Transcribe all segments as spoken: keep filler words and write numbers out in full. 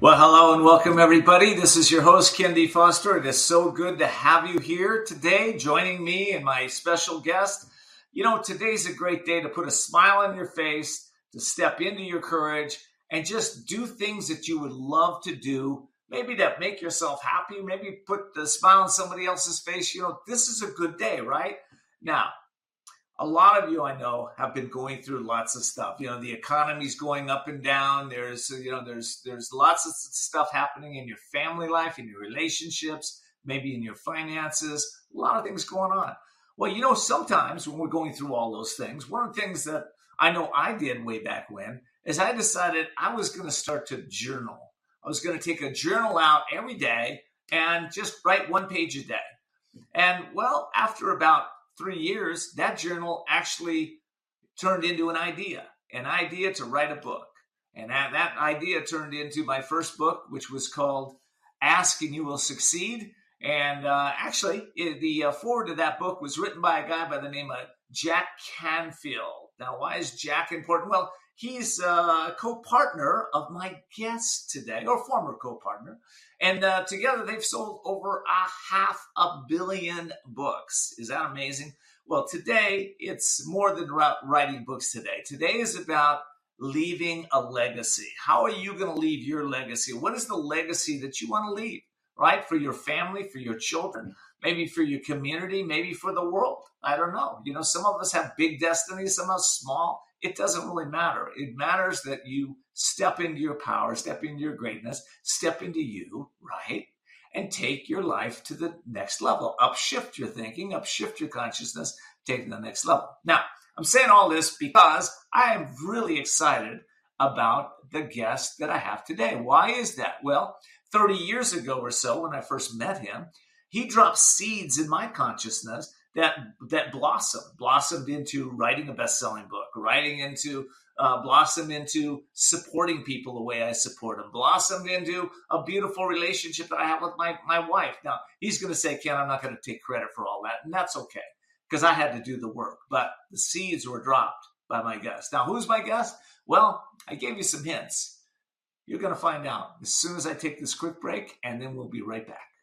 Well, hello and welcome, everybody. This is your host, Ken D. Foster. It is so good to have you here today, joining me and my special guest. You know, today's a great day to put a smile on your face, to step into your courage, and just do things that you would love to do, maybe to make yourself happy, maybe put the smile on somebody else's face. You know, this is a good day, right? Now, a lot of you I know have been going through lots of stuff. You know, the economy's going up and down. There's, you know, there's there's lots of stuff happening in your family life, in your relationships, maybe in your finances, a lot of things going on. Well, you know, sometimes when we're going through all those things, one of the things that I know I did way back when is I decided I was going to start to journal. I was going to take a journal out every day and just write one page a day. And well, after about three years, that journal actually turned into an idea, an idea to write a book. And that, that idea turned into my first book, which was called Ask and You Will Succeed. And uh, actually, it, the uh, foreword to that book was written by a guy by the name of Jack Canfield. Now, why is Jack important? Well, he's a co-partner of my guest today, or former co-partner. And uh, together they've sold over a half a billion books. Is that amazing? Well, today it's more than writing books today. Today is about leaving a legacy. How are you going to leave your legacy? What is the legacy that you want to leave, right? For your family, for your children, maybe for your community, maybe for the world. I don't know. You know, some of us have big destinies, some of us small. It doesn't really matter. It matters that you step into your power, step into your greatness, step into you, right? And take your life to the next level. Upshift your thinking, upshift your consciousness, take it to the next level. Now, I'm saying all this because I am really excited about the guest that I have today. Why is that? Well, thirty years ago or so, when I first met him, he dropped seeds in my consciousness that that blossomed, blossomed into writing a best-selling book, writing into, uh, blossomed into supporting people the way I support them, blossomed into a beautiful relationship that I have with my, my wife. Now, he's going to say, Ken, I'm not going to take credit for all that, and that's okay, because I had to do the work, but the seeds were dropped by my guest. Now, who's my guest? Well, I gave you some hints. You're going to find out as soon as I take this quick break, and then we'll be right back.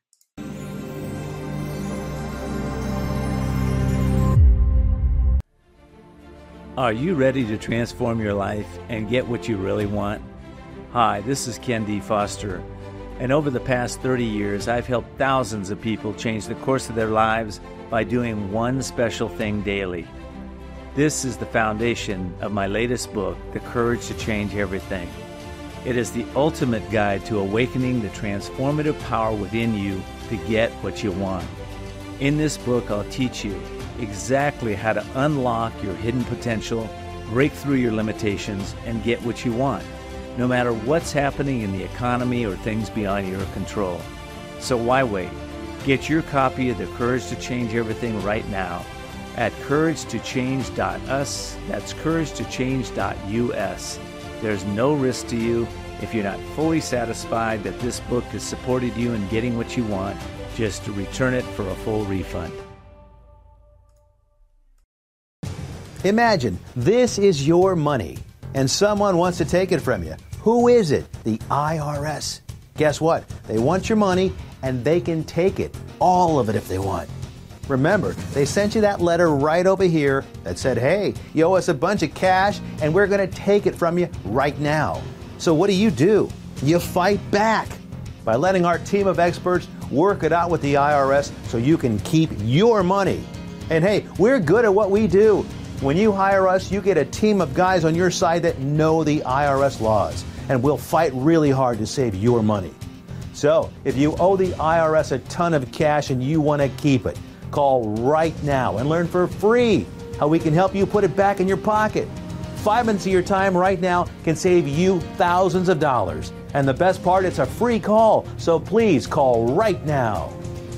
Are you ready to transform your life and get what you really want? Hi, this is Ken D. Foster, and over the past thirty years, I've helped thousands of people change the course of their lives by doing one special thing daily. This is the foundation of my latest book, The Courage to Change Everything. It is the ultimate guide to awakening the transformative power within you to get what you want. In this book, I'll teach you exactly how to unlock your hidden potential, break through your limitations, and get what you want, no matter what's happening in the economy or things beyond your control. So why wait? Get your copy of The Courage to Change Everything right now at courage to change dot u s. That's courage to change dot u s. There's no risk to you. If you're not fully satisfied that this book has supported you in getting what you want, just to return it for a full refund. Imagine this is your money and someone wants to take it from you. Who is it? The I R S. Guess what? They want your money and they can take it, all of it if they want. Remember, they sent you that letter right over here that said, hey, you owe us a bunch of cash and we're going to take it from you right now. So what do you do? You fight back by letting our team of experts work it out with the I R S so you can keep your money. And hey, we're good at what we do. When you hire us, you get a team of guys on your side that know the I R S laws, and we'll fight really hard to save your money. So, if you owe the I R S a ton of cash and you want to keep it, call right now and learn for free how we can help you put it back in your pocket. Five minutes of your time right now can save you thousands of dollars. And the best part, it's a free call, so please call right now.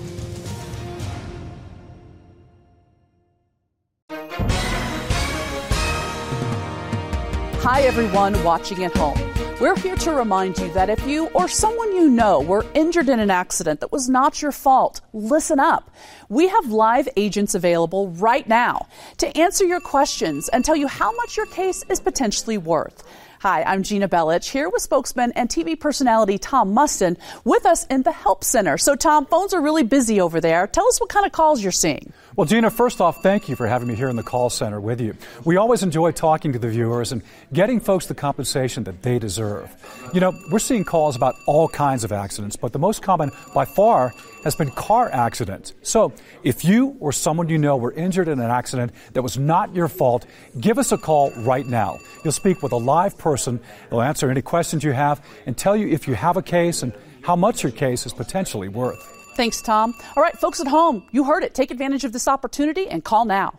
Hi, everyone watching at home. We're here to remind you that if you or someone you know were injured in an accident that was not your fault, listen up. We have live agents available right now to answer your questions and tell you how much your case is potentially worth. Hi, I'm Gina Bellich, here with spokesman and T V personality Tom Mustin with us in the Help Center. So, Tom, phones are really busy over there. Tell us what kind of calls you're seeing. Well, Gina, first off, thank you for having me here in the call center with you. We always enjoy talking to the viewers and getting folks the compensation that they deserve. You know, we're seeing calls about all kinds of accidents, but the most common by far has been car accidents. So if you or someone you know were injured in an accident that was not your fault, give us a call right now. You'll speak with a live person. They'll answer any questions you have and tell you if you have a case and how much your case is potentially worth. Thanks, Tom. All right, folks at home, you heard it. Take advantage of this opportunity and call now.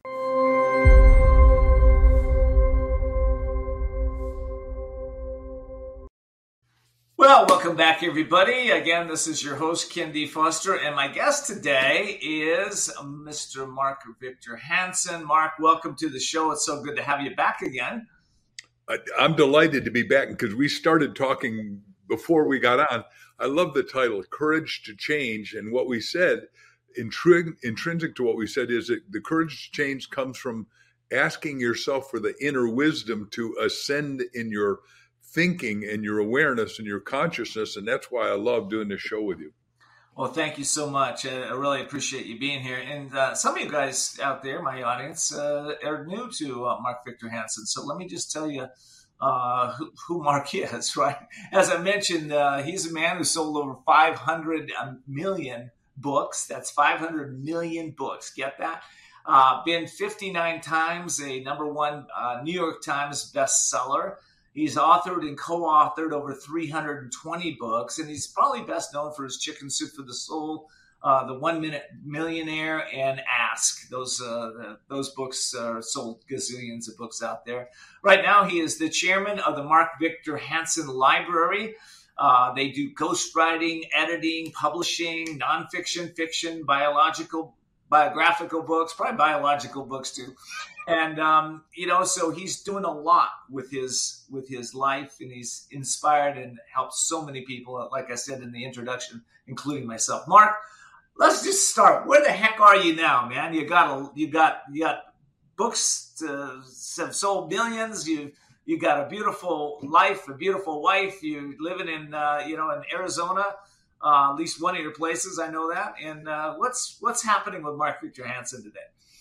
Well, welcome back, everybody. Again, this is your host, Ken D. Foster, and my guest today is Mister Mark Victor Hansen. Mark, welcome to the show. It's so good to have you back again. I'm delighted to be back because we started talking before we got on. I love the title, Courage to Change. And what we said, intrig- intrinsic to what we said, is that the courage to change comes from asking yourself for the inner wisdom to ascend in your thinking and your awareness and your consciousness. And that's why I love doing this show with you. Well, thank you so much. I really appreciate you being here. And uh, some of you guys out there, my audience, uh, are new to uh, Mark Victor Hansen. So let me just tell you uh, who, who Mark is, right? As I mentioned, uh, he's a man who sold over five hundred million books. That's five hundred million books. Get that? Uh, been fifty-nine times a number one uh, New York Times bestseller. He's authored and co-authored over three hundred twenty books, and he's probably best known for his Chicken Soup for the Soul, uh, The One Minute Millionaire, and Ask. Those uh, the, those books uh, sold gazillions of books out there. Right now, he is the chairman of the Mark Victor Hansen Library. Uh, they do ghostwriting, editing, publishing, nonfiction, fiction, biological, biographical books, probably biological books too. And, um, you know, so he's doing a lot with his with his life, and he's inspired and helped so many people, like I said in the introduction, including myself. Mark, let's just start. Where the heck are you now, man? You got a, you got you got books to, have sold millions. You you got a beautiful life, a beautiful wife. You're living in uh, you know in Arizona, uh, at least one of your places. I know that. And uh, what's what's happening with Mark Victor Hansen today?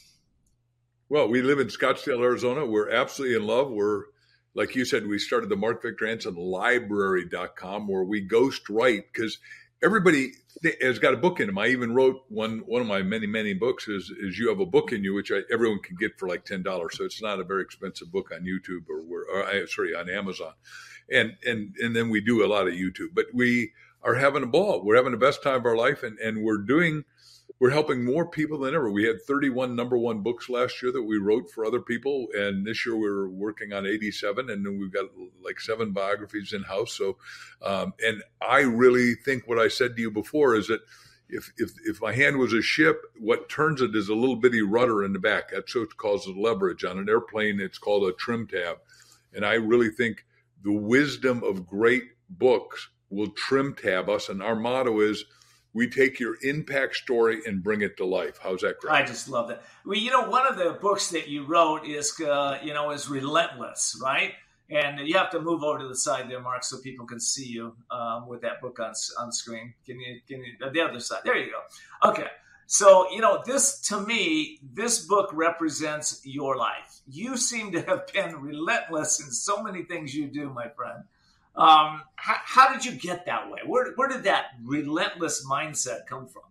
Well, we live in Scottsdale, Arizona. We're absolutely in love. We're, like you said, we started the Mark Victor Hansen Library dot com, where we ghost write, because everybody th- has got a book in them. I even wrote one one of my many, many books is, is You Have a Book in You, which I, everyone can get for like ten dollars. So it's not a very expensive book on YouTube or, or, or sorry, on Amazon. And, and, and then we do a lot of YouTube. But we are having a ball. We're having the best time of our life, and, and we're doing – we're helping more people than ever. We had thirty-one number one books last year that we wrote for other people. And this year we're working on eighty-seven, and then we've got like seven biographies in house. So, um, and I really think what I said to you before is that if, if, if my hand was a ship, what turns it is a little bitty rudder in the back. That's what causes leverage. On an airplane, it's called a trim tab. And I really think the wisdom of great books will trim tab us. And our motto is, we take your impact story and bring it to life. How's that great? I just love that. Well, you know, one of the books that you wrote is, uh, you know, is Relentless, right? And you have to move over to the side there, Mark, so people can see you um, with that book on on screen. Can you, can you, the other side? There you go. Okay. So, you know, this, to me, this book represents your life. You seem to have been relentless in so many things you do, my friend. Um, how, how did you get that way? Where, where did that relentless mindset come from?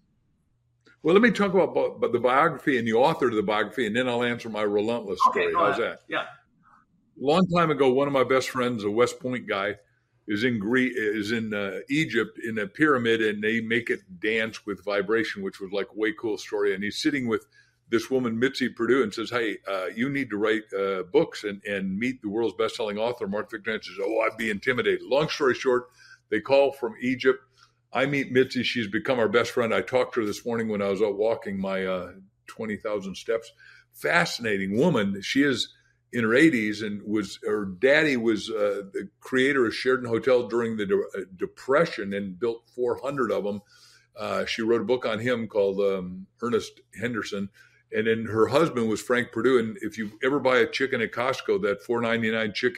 Well, let me talk about, about the biography and the author of the biography, and then I'll answer my relentless okay, story. How's ahead. that? Yeah. Long time ago, one of my best friends, a West Point guy, is in Greece, is in uh, Egypt in a pyramid, and they make it dance with vibration, which was like a way cool story. And he's sitting with this woman, Mitzi Perdue, and says, hey, uh, you need to write uh, books and, and meet the world's best-selling author, Mark Victor Hansen. Says, oh, I'd be intimidated. Long story short, they call from Egypt. I meet Mitzi. She's become our best friend. I talked to her this morning when I was out walking my uh, twenty thousand steps. Fascinating woman. She is in her eighties, and was her daddy was uh, the creator of Sheraton Hotel during the de- Depression and built four hundred of them. Uh, she wrote a book on him called um, Ernest Henderson. And then her husband was Frank Perdue. And if you ever buy a chicken at Costco, that four ninety-nine chicken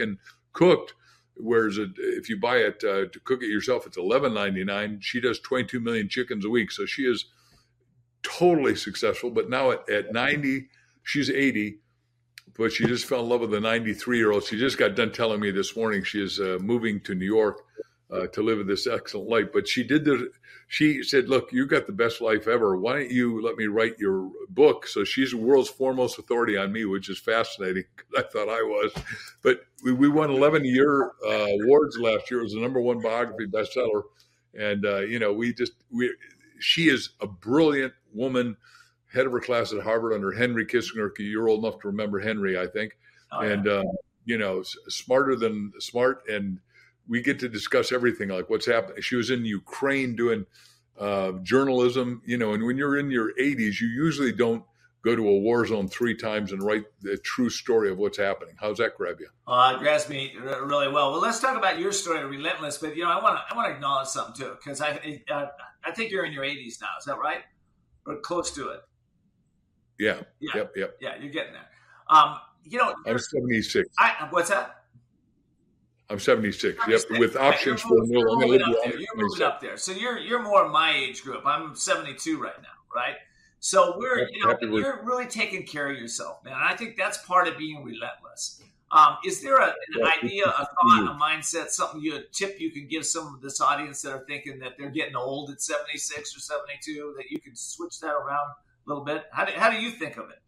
cooked. Whereas it, if you buy it uh, to cook it yourself, it's eleven ninety-nine. She does twenty-two million chickens a week. So she is totally successful. But now at, at ninety, she's eighty, but she just fell in love with a ninety-three-year-old. She just got done telling me this morning she is uh, moving to New York uh, to live this excellent life. But she did the, she said, look, you got the best life ever. Why don't you let me write your book? So she's the world's foremost authority on me, which is fascinating because I thought I was. But we, we won eleven year uh, awards last year. It was the number one biography bestseller. And, uh, you know, we just, we, she is a brilliant woman, head of her class at Harvard under Henry Kissinger. You're old enough to remember Henry, I think. Oh, yeah. And, uh, you know, smarter than smart. And we get to discuss everything, like what's happening. She was in Ukraine doing uh, journalism, you know, and when you're in your eighties, you usually don't go to a war zone three times and write the true story of what's happening. How's that grab you? Uh, it grabs me really well. Well, let's talk about your story, Relentless. But, you know, I want to I want to acknowledge something, too, because I, uh, I think you're in your eighties now. Is that right? Or close to it? Yeah. Yeah. Yep. Yep. Yeah, you're getting there. Um, you know, I'm seventy-six. I, what's that? I'm seventy-six. seventy-six. Yep. With options right, for you're, a moving, you're, moving up, there. you're moving myself. up there. So you're you're more my age group. I'm seventy-two right now, right? So we're you know you're really taking care of yourself, man. And I think that's part of being relentless. Um, is there a, an yeah, idea, a thought, a mindset, something you a tip you can give some of this audience that are thinking that they're getting old at seventy-six or seventy-two that you can switch that around a little bit? How do how do you think of it?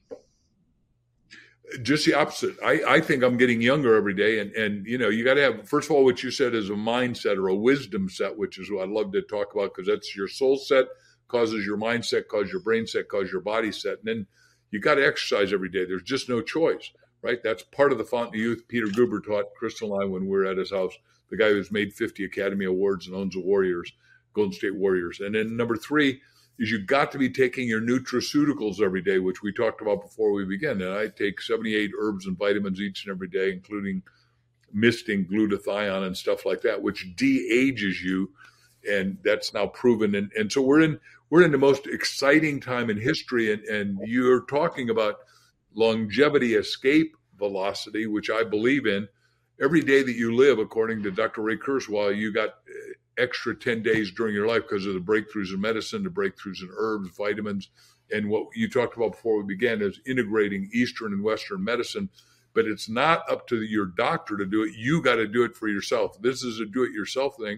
Just the opposite. I, I think I'm getting younger every day. And, and you know, you got to have, first of all, what you said is a mindset or a wisdom set, which is what I love to talk about because that's your soul set, causes your mindset, causes your brain set, causes your body set. And then you got to exercise every day. There's just no choice, right? That's part of the Fountain of Youth. Peter Guber taught Crystal and I when we were at his house, the guy who's made fifty Academy Awards and owns the Warriors, Golden State Warriors. And then number three, is you got to be taking your nutraceuticals every day, which we talked about before we began. And I take seventy-eight herbs and vitamins each and every day, including misting, glutathione, and stuff like that, which de-ages you. And that's now proven. And, and so we're in we're in the most exciting time in history. And, and you're talking about longevity, escape velocity, which I believe in. Every day that you live, according to Doctor Ray Kurzweil, you got extra ten days during your life because of the breakthroughs in medicine, the breakthroughs in herbs, vitamins, and what you talked about before we began is integrating Eastern and Western medicine. But it's not up to your doctor to do it. You got to do it for yourself. This is a do-it-yourself thing.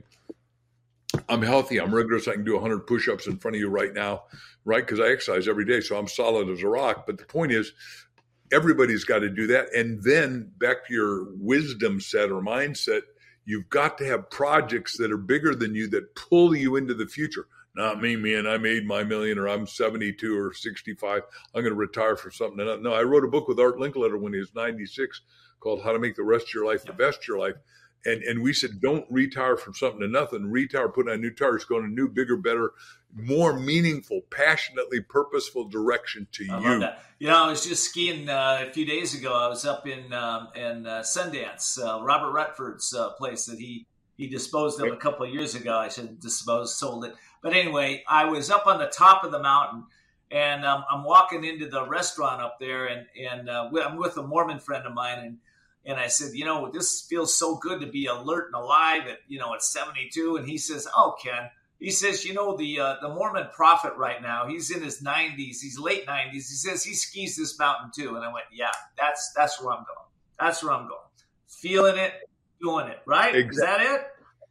I'm healthy. I'm rigorous. I can do one hundred push-ups in front of you right now, right? Because I exercise every day, so I'm solid as a rock. But the point is, everybody's got to do that. And then back to your wisdom set or mindset, you've got to have projects that are bigger than you that pull you into the future. Not me, man. I made my million, or I'm seventy-two or sixty-five. I'm going to retire for something. No, I wrote a book with Art Linkletter when he was ninety-six called How to Make the Rest of Your Life the Best of Your Life. And and we said, don't retire from something to nothing. Retire, put on new tires, go in a new, bigger, better, more meaningful, passionately purposeful direction to I you. Love that. You know, I was just skiing uh, a few days ago. I was up in um, in uh, Sundance, uh, Robert Redford's uh, place that he he disposed of a couple of years ago. I should dispose, sold it. But anyway, I was up on the top of the mountain, and um, I'm walking into the restaurant up there, and and uh, I'm with a Mormon friend of mine, and. And I said, you know, this feels so good to be alert and alive at, you know, at seventy-two. And he says, oh, Ken, he says, you know, the uh, the Mormon prophet right now, he's in his nineties, he's late nineties. He says he skis this mountain too. And I went, yeah, that's that's where I'm going. That's where I'm going. Feeling it, doing it, right? Exactly. Is that it?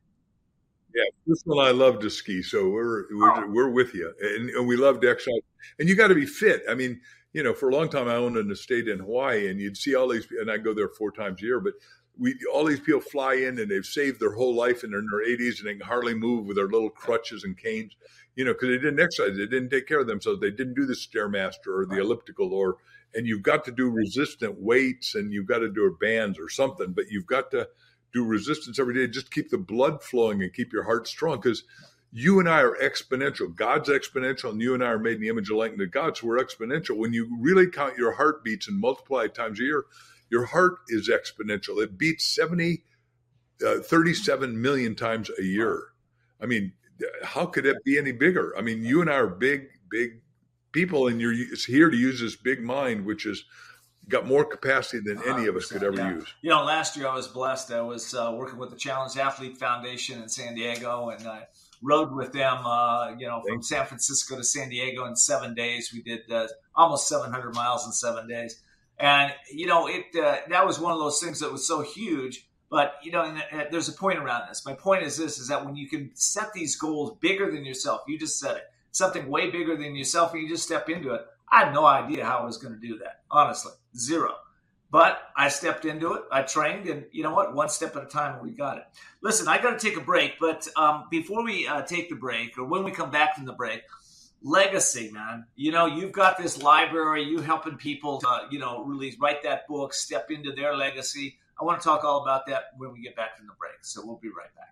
Yeah, Crystal and I love to ski, so we're we're, we're with you, and, and we love to exercise. And you got to be fit. I mean, you know, for a long time I owned an estate in Hawaii, and you'd see all these, and I go there four times a year. But we all these people fly in, and they've saved their whole life, and they're in their eighties, and they can hardly move with their little crutches and canes, you know, because they didn't exercise, they didn't take care of themselves, they didn't do the Stairmaster or the elliptical, or and you've got to do resistant weights, and you've got to do bands or something, but you've got to do resistance every day. Just keep the blood flowing and keep your heart strong, because you and I are exponential. God's exponential, and you and I are made in the image and likeness of God, so we're exponential. When you really count your heartbeats and multiply it times a year, your heart is exponential. It beats seventy, uh, thirty-seven million times a year. I mean, how could it be any bigger? I mean, you and I are big, big people, and you're here to use this big mind, which is got more capacity than any of us could ever yeah. use. You know, last year I was blessed. I was uh, working with the Challenged Athlete Foundation in San Diego, and I rode with them, uh, you know, from Thanks. San Francisco to San Diego in seven days. We did uh, almost seven hundred miles in seven days. And, you know, it uh, that was one of those things that was so huge. But, you know, and, and there's a point around this. My point is this, is that when you can set these goals bigger than yourself, you just said it, something way bigger than yourself, and you just step into it. I had no idea how I was going to do that, honestly, zero. But I stepped into it. I trained, and you know what? One step at a time, we got it. Listen, I got to take a break, but um, before we uh, take the break, or when we come back from the break, legacy, man. You know, you've got this library. You helping people, uh, you know, really write that book, step into their legacy. I want to talk all about that when we get back from the break. So we'll be right back.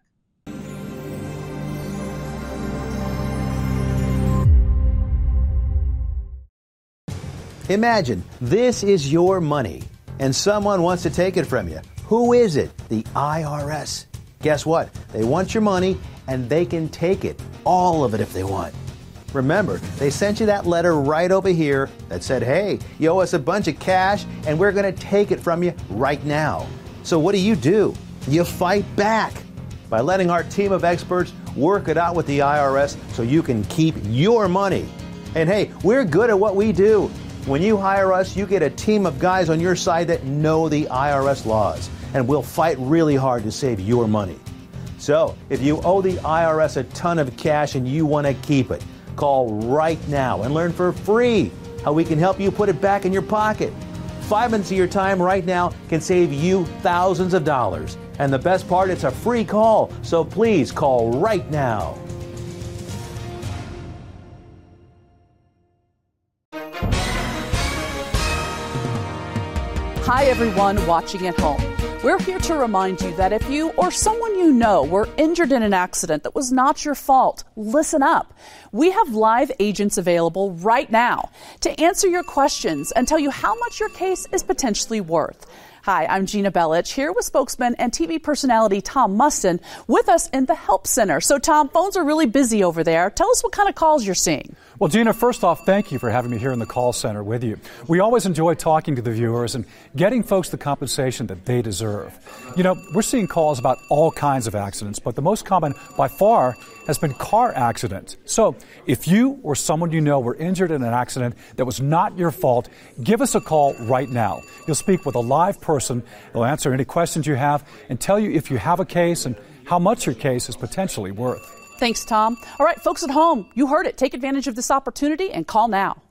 Imagine this is your money and someone wants to take it from you. Who is it? The I R S. Guess what? They want your money and they can take it, all of it if they want. Remember, they sent you that letter right over here that said, hey, you owe us a bunch of cash and we're going to take it from you right now. So what do you do? You fight back by letting our team of experts work it out with the I R S so you can keep your money. And hey, we're good at what we do. When you hire us, you get a team of guys on your side that know the I R S laws, and we'll fight really hard to save your money. So, if you owe the I R S a ton of cash and you want to keep it, call right now and learn for free how we can help you put it back in your pocket. Five minutes of your time right now can save you thousands of dollars. And the best part, it's a free call, so please call right now. Hi, everyone watching at home. We're here to remind you that if you or someone you know were injured in an accident that was not your fault, listen up. We have live agents available right now to answer your questions and tell you how much your case is potentially worth. Hi, I'm Gina Bellich, here with spokesman and T V personality Tom Mustin with us in the Help Center. So, Tom, phones are really busy over there. Tell us what kind of calls you're seeing. Well, Gina, first off, thank you for having me here in the call center with you. We always enjoy talking to the viewers and getting folks the compensation that they deserve. You know, we're seeing calls about all kinds of accidents, but the most common by far has been car accidents. So if you or someone you know were injured in an accident that was not your fault, give us a call right now. You'll speak with a live person. They'll answer any questions you have and tell you if you have a case and how much your case is potentially worth. Thanks, Tom. All right, folks at home, you heard it. Take advantage of this opportunity and call now.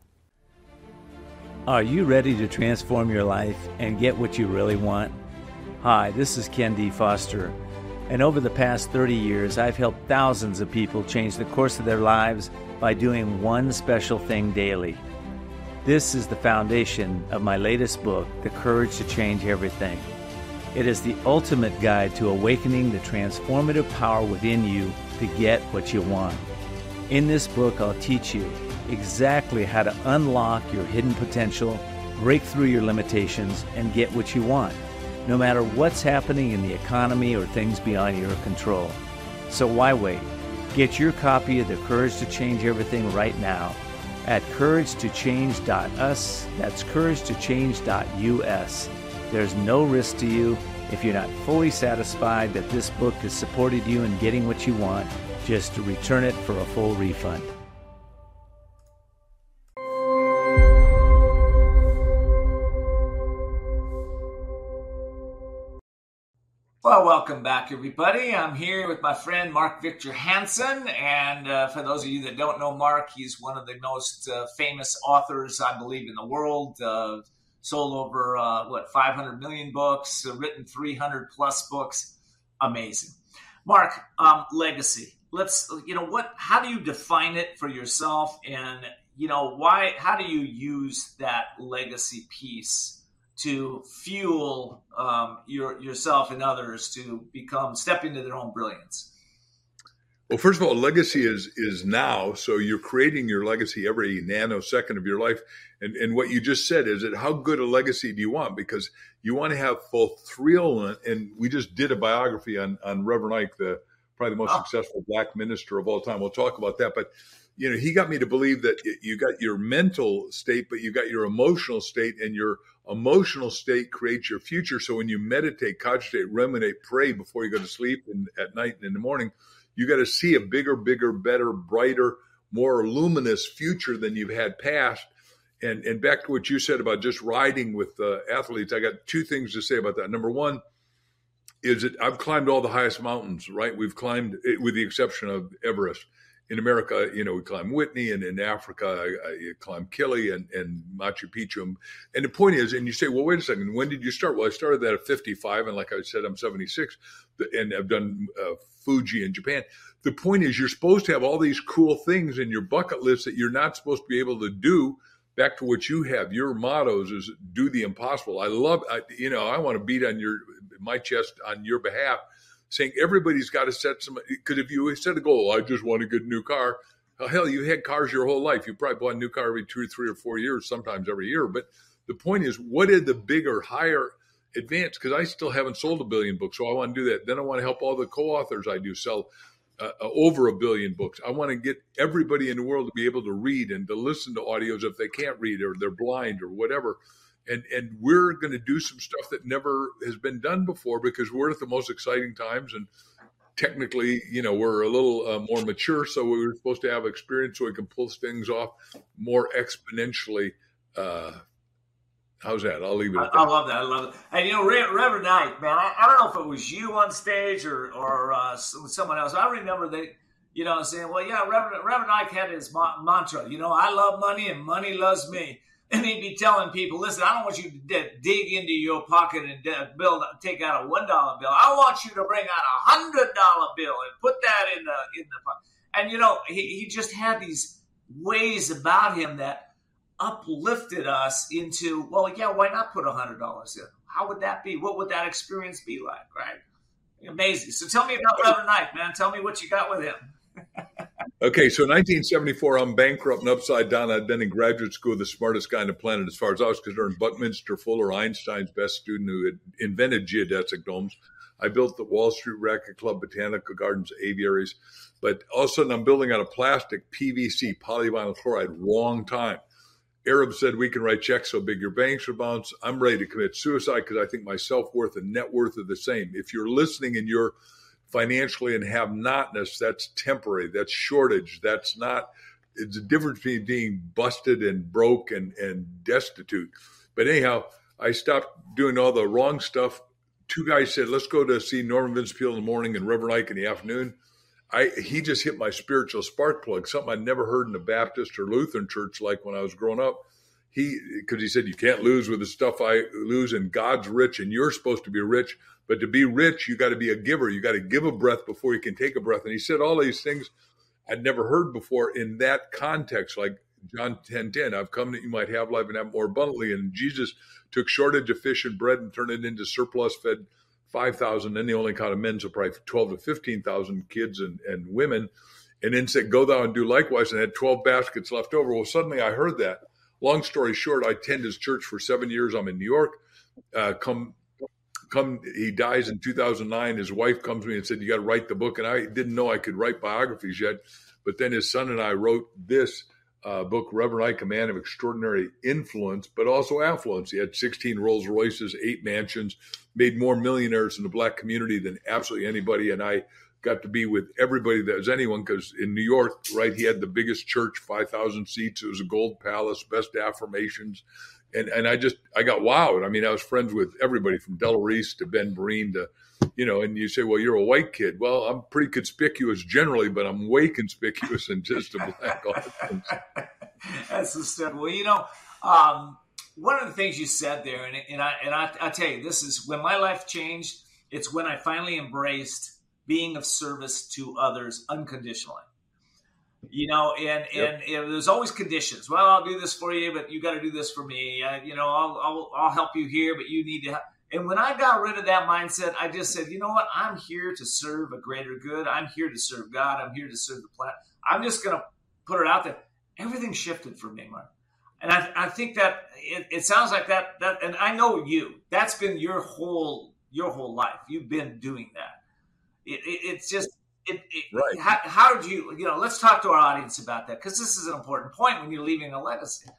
Are you ready to transform your life and get what you really want? Hi, this is Ken D. Foster, and over the past thirty years, I've helped thousands of people change the course of their lives by doing one special thing daily. This is the foundation of my latest book, The Courage to Change Everything. It is the ultimate guide to awakening the transformative power within you to get what you want. In this book, I'll teach you exactly how to unlock your hidden potential, break through your limitations, and get what you want, no matter what's happening in the economy or things beyond your control. So why wait? Get your copy of The Courage to Change Everything right now at courage to change dot u s. That's courage to change dot u s. There's no risk to you. If you're not fully satisfied that this book has supported you in getting what you want, just to return it for a full refund. Well, welcome back, everybody. I'm here with my friend Mark Victor Hansen, and uh, for those of you that don't know Mark, he's one of the most uh, famous authors, I believe, in the world. Uh, sold over, uh, what, five hundred million books, uh, written three hundred plus books. Amazing. Mark, um, legacy. Let's, you know, what, how do you define it for yourself? And, you know, why, how do you use that legacy piece to fuel um, your, yourself and others to become, step into their own brilliance? Well, first of all, legacy is is now. So you're creating your legacy every nanosecond of your life. And and what you just said is that how good a legacy do you want? Because you want to have both thrill and, and we just did a biography on, on Reverend Ike, the probably the most oh. successful black minister of all time. We'll talk about that. But you know, he got me to believe that you got your mental state, but you got your emotional state, and your emotional state creates your future. So when you meditate, cogitate, ruminate, pray before you go to sleep and at night and in the morning, you got to see a bigger, bigger, better, brighter, more luminous future than you've had past. And and back to what you said about just riding with uh, athletes, I got two things to say about that. Number one is that I've climbed all the highest mountains, right? We've climbed, with the exception of Everest. In America, you know, we climb Whitney, and in Africa, I, I climb Kili and, and Machu Picchu. And the point is, and you say, well, wait a second, when did you start? Well, I started that at fifty-five, and like I said, I'm seventy-six, and I've done uh, Fuji in Japan. The point is, you're supposed to have all these cool things in your bucket list that you're not supposed to be able to do. Back to what you have, your mottos is do the impossible. I love, I, you know, I want to beat on your my chest on your behalf, saying everybody's got to set some, because if you set a goal, I just want a good new car. Hell, you had cars your whole life. You probably bought a new car every two or three or four years, sometimes every year. But the point is, what is the bigger, higher advance? Because I still haven't sold a billion books, so I want to do that. Then I want to help all the co-authors I do sell uh, over a billion books. I want to get everybody in the world to be able to read and to listen to audios if they can't read or they're blind or whatever. And and we're going to do some stuff that never has been done before, because we're at the most exciting times. And technically, you know, we're a little uh, more mature, so we were supposed to have experience so we can pull things off more exponentially. Uh, how's that? I'll leave it at that. I, I love that. I love it. And, you know, Reverend Ike, man, I, I don't know if it was you on stage or, or uh, someone else. I remember that, you know, saying, well, yeah, Reverend, Reverend Ike had his ma- mantra, you know, I love money and money loves me. And he'd be telling people, listen, I don't want you to d- dig into your pocket and d- build, take out a one dollar bill. I want you to bring out a one hundred dollar bill and put that in the in the pocket. And, you know, he, he just had these ways about him that uplifted us into, well, yeah, why not put one hundred dollars in? How would that be? What would that experience be like, right? Amazing. So tell me about Reverend Ike, man. Tell me what you got with him. Okay, so nineteen seventy-four, I'm bankrupt and upside down. I'd been in graduate school, the smartest guy on the planet as far as I was concerned. Buckminster Fuller, Einstein's best student, who had invented geodesic domes. I built the Wall Street Racket Club, Botanical Gardens, aviaries. But all of a sudden, I'm building out of plastic, P V C, polyvinyl chloride, wrong time. Arabs said, we can write checks so big your banks will bounce. I'm ready to commit suicide because I think my self-worth and net worth are the same. If you're listening and you're financially and have notness, that's temporary, that's shortage, that's not, it's a difference between being busted and broke and, and destitute. But anyhow, I stopped doing all the wrong stuff. Two guys said, let's go to see Norman Vincent Peale in the morning and Reverend Ike in the afternoon. I He just hit my spiritual spark plug, something I'd never heard in a Baptist or Lutheran church like when I was growing up. He, because he said, you can't lose with the stuff I lose, and God's rich and you're supposed to be rich. But to be rich, you got to be a giver. You got to give a breath before you can take a breath. And he said all these things I'd never heard before in that context, like John ten ten, I've come that you might have life and have more abundantly. And Jesus took shortage of fish and bread and turned it into surplus, fed five thousand. Then they only counted men, so probably twelve to fifteen thousand kids and, and women. And then said, go thou and do likewise, and had twelve baskets left over. Well, suddenly I heard that. Long story short, I attended his church for seven years. I'm in New York. Uh, come Come, he dies in two thousand nine. His wife comes to me and said, you got to write the book. And I didn't know I could write biographies yet. But then his son and I wrote this uh, book, Reverend Ike, a man of extraordinary influence, but also affluence. He had sixteen Rolls Royces, eight mansions, made more millionaires in the black community than absolutely anybody. And I got to be with everybody that was anyone, because in New York, right, he had the biggest church, five thousand seats. It was a gold palace, best affirmations. And and I just, I got wowed. I mean, I was friends with everybody from Della Reese to Ben Breen to, you know, and you say, well, you're a white kid. Well, I'm pretty conspicuous generally, but I'm way conspicuous in just a black audience. That's the stuff. Well, you know, um, one of the things you said there, and, and I and I, I tell you, this is when my life changed. It's when I finally embraced being of service to others unconditionally. You know, and, yep. and, and there's always conditions. Well, I'll do this for you, but you got to do this for me. I, you know, I'll, I'll, I'll help you here, but you need to help. And when I got rid of that mindset, I just said, you know what? I'm here to serve a greater good. I'm here to serve God. I'm here to serve the planet. I'm just going to put it out there. Everything shifted for me, Mark. And I, I think that it, it sounds like that, that, and I know you, that's been your whole, your whole life. You've been doing that. It, it, it's just, It, it, Right. How, how did you, you know, let's talk to our audience about that, because this is an important point when you're leaving a legacy.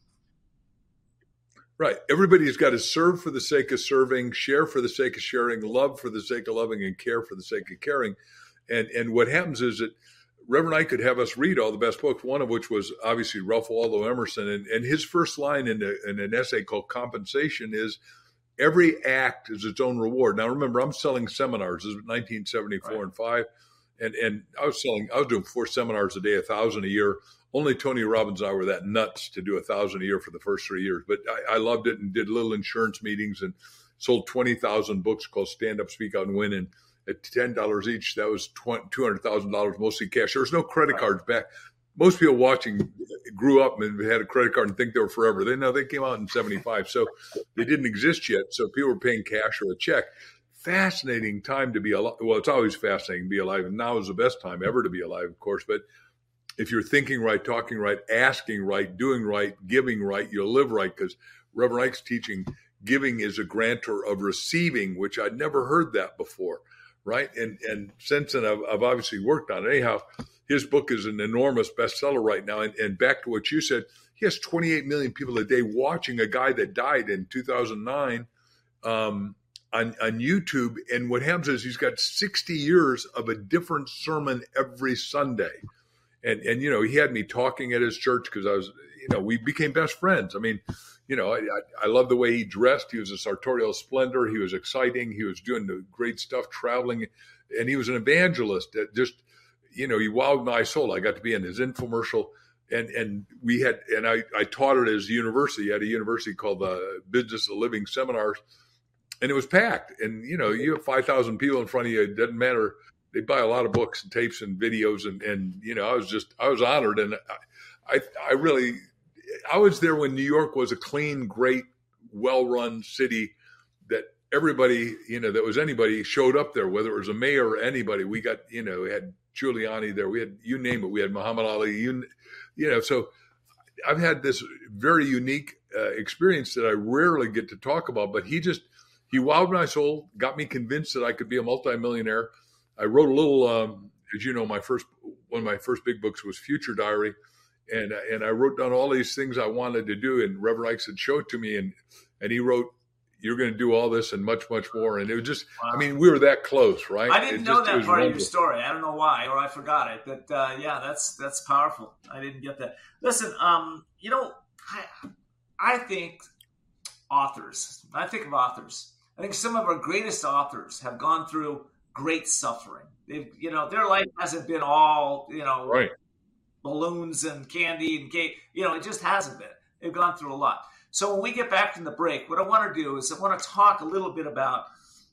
Right. Everybody's got to serve for the sake of serving, share for the sake of sharing, love for the sake of loving, and care for the sake of caring. And and what happens is that Reverend Ike could have us read all the best books, one of which was obviously Ralph Waldo Emerson. And, and his first line in, a, in an essay called Compensation is, every act is its own reward. Now, remember, I'm selling seminars. This was nineteen seventy-four right. and five. And and I was selling, I was doing four seminars a day, a thousand a year. Only Tony Robbins and I were that nuts to do a thousand a year for the first three years. But I, I loved it and did little insurance meetings and sold twenty thousand books called Stand Up, Speak Out, and Win. And at ten dollars each, that was two hundred thousand dollars, mostly cash. There was no credit cards back. Most people watching grew up and had a credit card and think they were forever. They know they came out in seventy-five, so they didn't exist yet. So people were paying cash or a check. Fascinating time to be alive. Well, it's always fascinating to be alive. And now is the best time ever to be alive, of course. But if you're thinking right, talking right, asking right, doing right, giving right, you'll live right. Because Reverend Ike's teaching, giving is a grantor of receiving, which I'd never heard that before, right? And and since then, I've, I've obviously worked on it. Anyhow, his book is an enormous bestseller right now. And, and back to what you said, he has twenty-eight million people a day watching a guy that died in two thousand nine um, on, on YouTube. And what happens is he's got sixty years of a different sermon every Sunday. And, and, you know, he had me talking at his church because I was, you know, we became best friends. I mean, you know, I, I, I love the way he dressed. He was a sartorial splendor. He was exciting. He was doing the great stuff, traveling. And he was an evangelist that just, you know, he wowed my soul. I got to be in his infomercial. And and we had, and I, I taught at his university. He had a university called the Business of Living Seminars. And it was packed. And, you know, you have five thousand people in front of you. It doesn't matter. They buy a lot of books and tapes and videos. And, and you know, I was just, I was honored. And I, I, I really, I was there when New York was a clean, great, well-run city that everybody, you know, that was anybody showed up there, whether it was a mayor or anybody. We got, you know, we had Giuliani there. We had, you name it. We had Muhammad Ali, you, you know, so I've had this very unique uh, experience that I rarely get to talk about, but he just, he wowed my soul, got me convinced that I could be a multimillionaire. I wrote a little, um, as you know, my first, one of my first big books was Future Diary. And, and I wrote down all these things I wanted to do. And Reverend Ike said, show it to me. And, and he wrote, you're going to do all this and much, much more. And it was just, wow. I mean, we were that close, right? I didn't it know just, that part wonderful. of your story. I don't know why, or I forgot it. But uh, yeah, that's that's powerful. I didn't get that. Listen, um, you know, I, I think authors, I think of authors. I think some of our greatest authors have gone through great suffering. They've, you know, their life hasn't been all, you know, right. balloons and candy and cake. You know, it just hasn't been. They've gone through a lot. So when we get back from the break, what I want to do is I want to talk a little bit about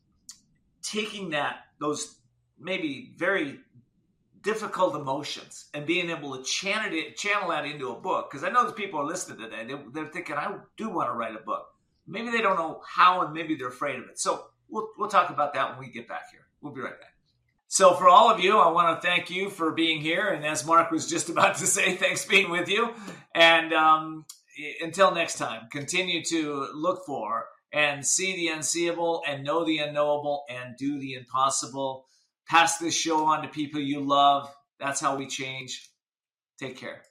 taking that, those maybe very difficult emotions and being able to channel it, channel that into a book. Because I know there's people are listening today. They're, they're thinking, I do want to write a book. Maybe they don't know how, and maybe they're afraid of it. So we'll we'll talk about that when we get back here. We'll be right back. So for all of you, I want to thank you for being here. And as Mark was just about to say, thanks being with you. And um, until next time, continue to look for and see the unseeable and know the unknowable and do the impossible. Pass this show on to people you love. That's how we change. Take care.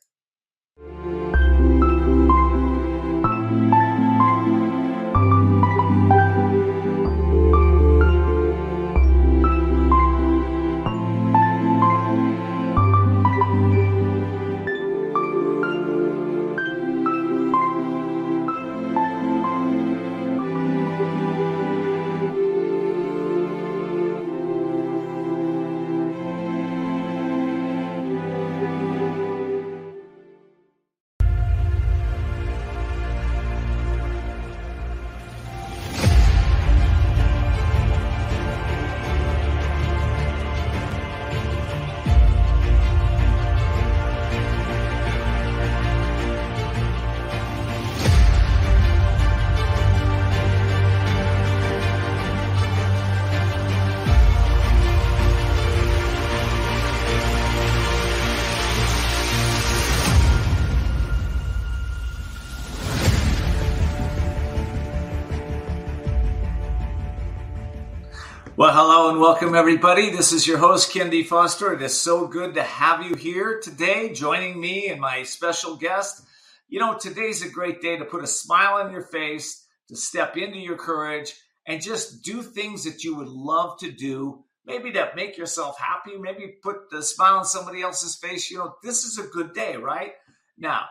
Well, hello and welcome, everybody. This is your host, Ken D. Foster. It is so good to have you here today, joining me and my special guest. You know, today's a great day to put a smile on your face, to step into your courage, and just do things that you would love to do, maybe to make yourself happy, maybe put the smile on somebody else's face. You know, this is a good day, right? Now,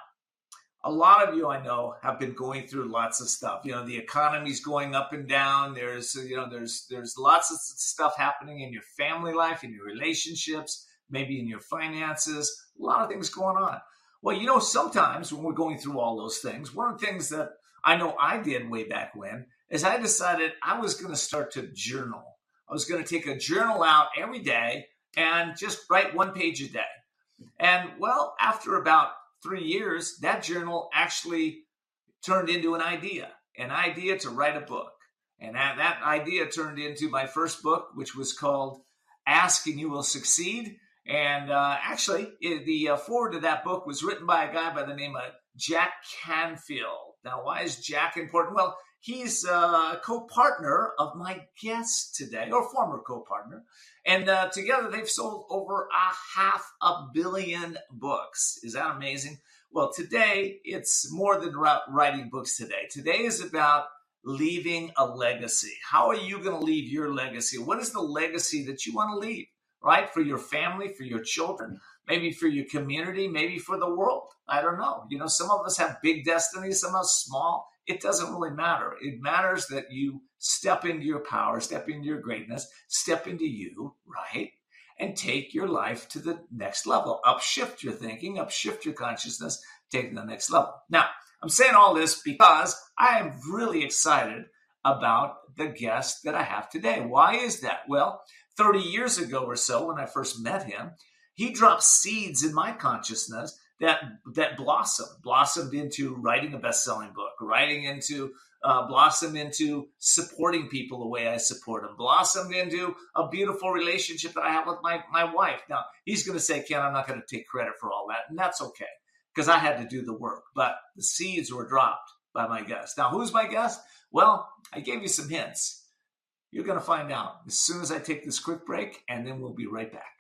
a lot of you I know have been going through lots of stuff. You know, the economy's going up and down. There's, you know, there's there's lots of stuff happening in your family life, in your relationships, maybe in your finances, a lot of things going on. Well, you know, sometimes when we're going through all those things, one of the things that I know I did way back when is I decided I was going to start to journal. I was going to take a journal out every day and just write one page a day. And well, after about three years, that journal actually turned into an idea, an idea to write a book. And that, that idea turned into my first book, which was called Ask and You Will Succeed. And uh, actually, it, the uh, foreword to that book was written by a guy by the name of Jack Canfield. Now, why is Jack important? Well, he's a co-partner of my guest today, or former co-partner. And uh, together they've sold over a half a billion books. Is that amazing? Well, today it's more than writing books today. Today is about leaving a legacy. How are you going to leave your legacy? What is the legacy that you want to leave, right? For your family, for your children, maybe for your community, maybe for the world. I don't know. You know, some of us have big destinies, some of us small. It doesn't really matter. It matters that you step into your power, step into your greatness, step into you, right? And take your life to the next level. Upshift your thinking, upshift your consciousness, take it to the next level. Now, I'm saying all this because I am really excited about the guest that I have today. Why is that? Well, thirty years ago or so, when I first met him, he dropped seeds in my consciousness that that blossomed, blossomed into writing a best-selling book, writing into, uh, blossomed into supporting people the way I support them, blossomed into a beautiful relationship that I have with my, my wife. Now, he's going to say, Ken, I'm not going to take credit for all that, and that's okay, because I had to do the work, but the seeds were dropped by my guest. Now, who's my guest? Well, I gave you some hints. You're going to find out as soon as I take this quick break, and then we'll be right back.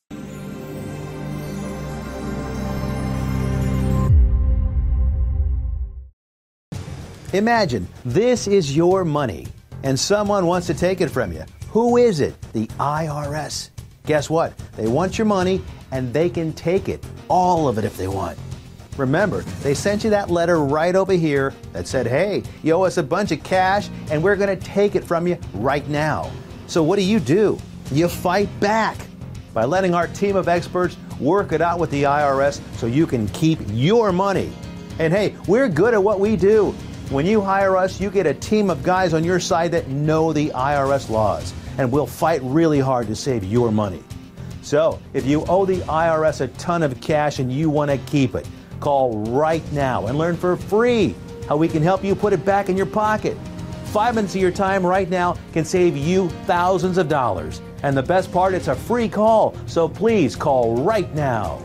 Imagine this is your money and someone wants to take it from you. Who is it? The I R S. Guess what? They want your money and they can take it, all of it if they want. Remember, they sent you that letter right over here that said, hey, you owe us a bunch of cash and we're going to take it from you right now. So what do you do? You fight back by letting our team of experts work it out with the I R S so you can keep your money. And hey, we're good at what we do. When you hire us, you get a team of guys on your side that know the I R S laws, and we'll fight really hard to save your money. So, if you owe the I R S a ton of cash and you want to keep it, call right now and learn for free how we can help you put it back in your pocket. Five minutes of your time right now can save you thousands of dollars. And the best part, it's a free call, so please call right now.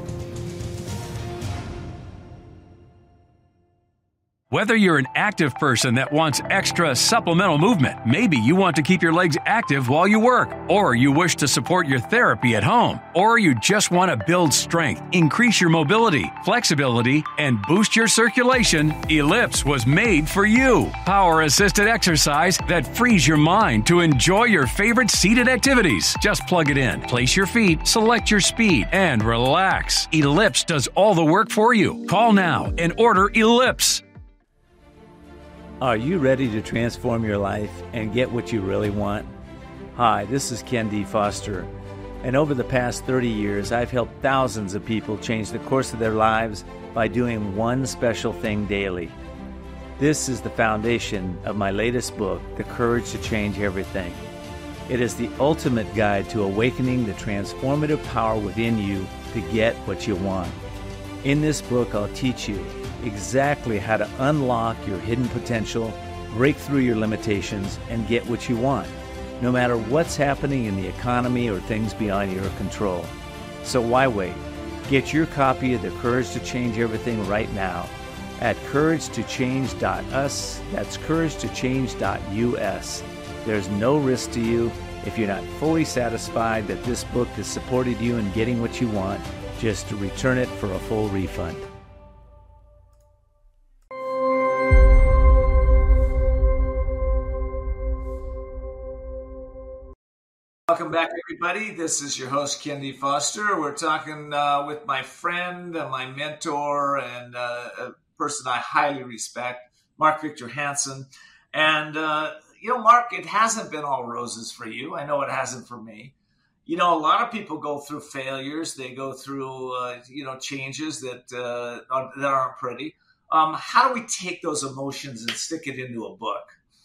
Whether you're an active person that wants extra supplemental movement, maybe you want to keep your legs active while you work, or you wish to support your therapy at home, or you just want to build strength, increase your mobility, flexibility, and boost your circulation, Ellipse was made for you. Power-assisted exercise that frees your mind to enjoy your favorite seated activities. Just plug it in, place your feet, select your speed, and relax. Ellipse does all the work for you. Call now and order Ellipse. Are you ready to transform your life and get what you really want? Hi, this is Ken D. Foster, and over the past thirty years, I've helped thousands of people change the course of their lives by doing one special thing daily. This is the foundation of my latest book, The Courage to Change Everything. It is the ultimate guide to awakening the transformative power within you to get what you want. In this book, I'll teach you exactly how to unlock your hidden potential, break through your limitations, and get what you want, no matter what's happening in the economy or things beyond your control. So why wait? Get your copy of The Courage to Change Everything right now at courage to change dot u s. That's courage to change dot u s. There's no risk to you, If you're not fully satisfied that this book has supported you in getting what you want, just return it for a full refund. Welcome back, everybody. This is your host, Ken D. Foster. We're talking uh, with my friend, uh, my mentor, and uh, a person I highly respect, Mark Victor Hansen. And, uh, you know, Mark, it hasn't been all roses for you. I know it hasn't for me. You know, a lot of people go through failures. They go through, uh, you know, changes that, uh, aren't, that aren't pretty. Um, how do we take those emotions and stick it into a book?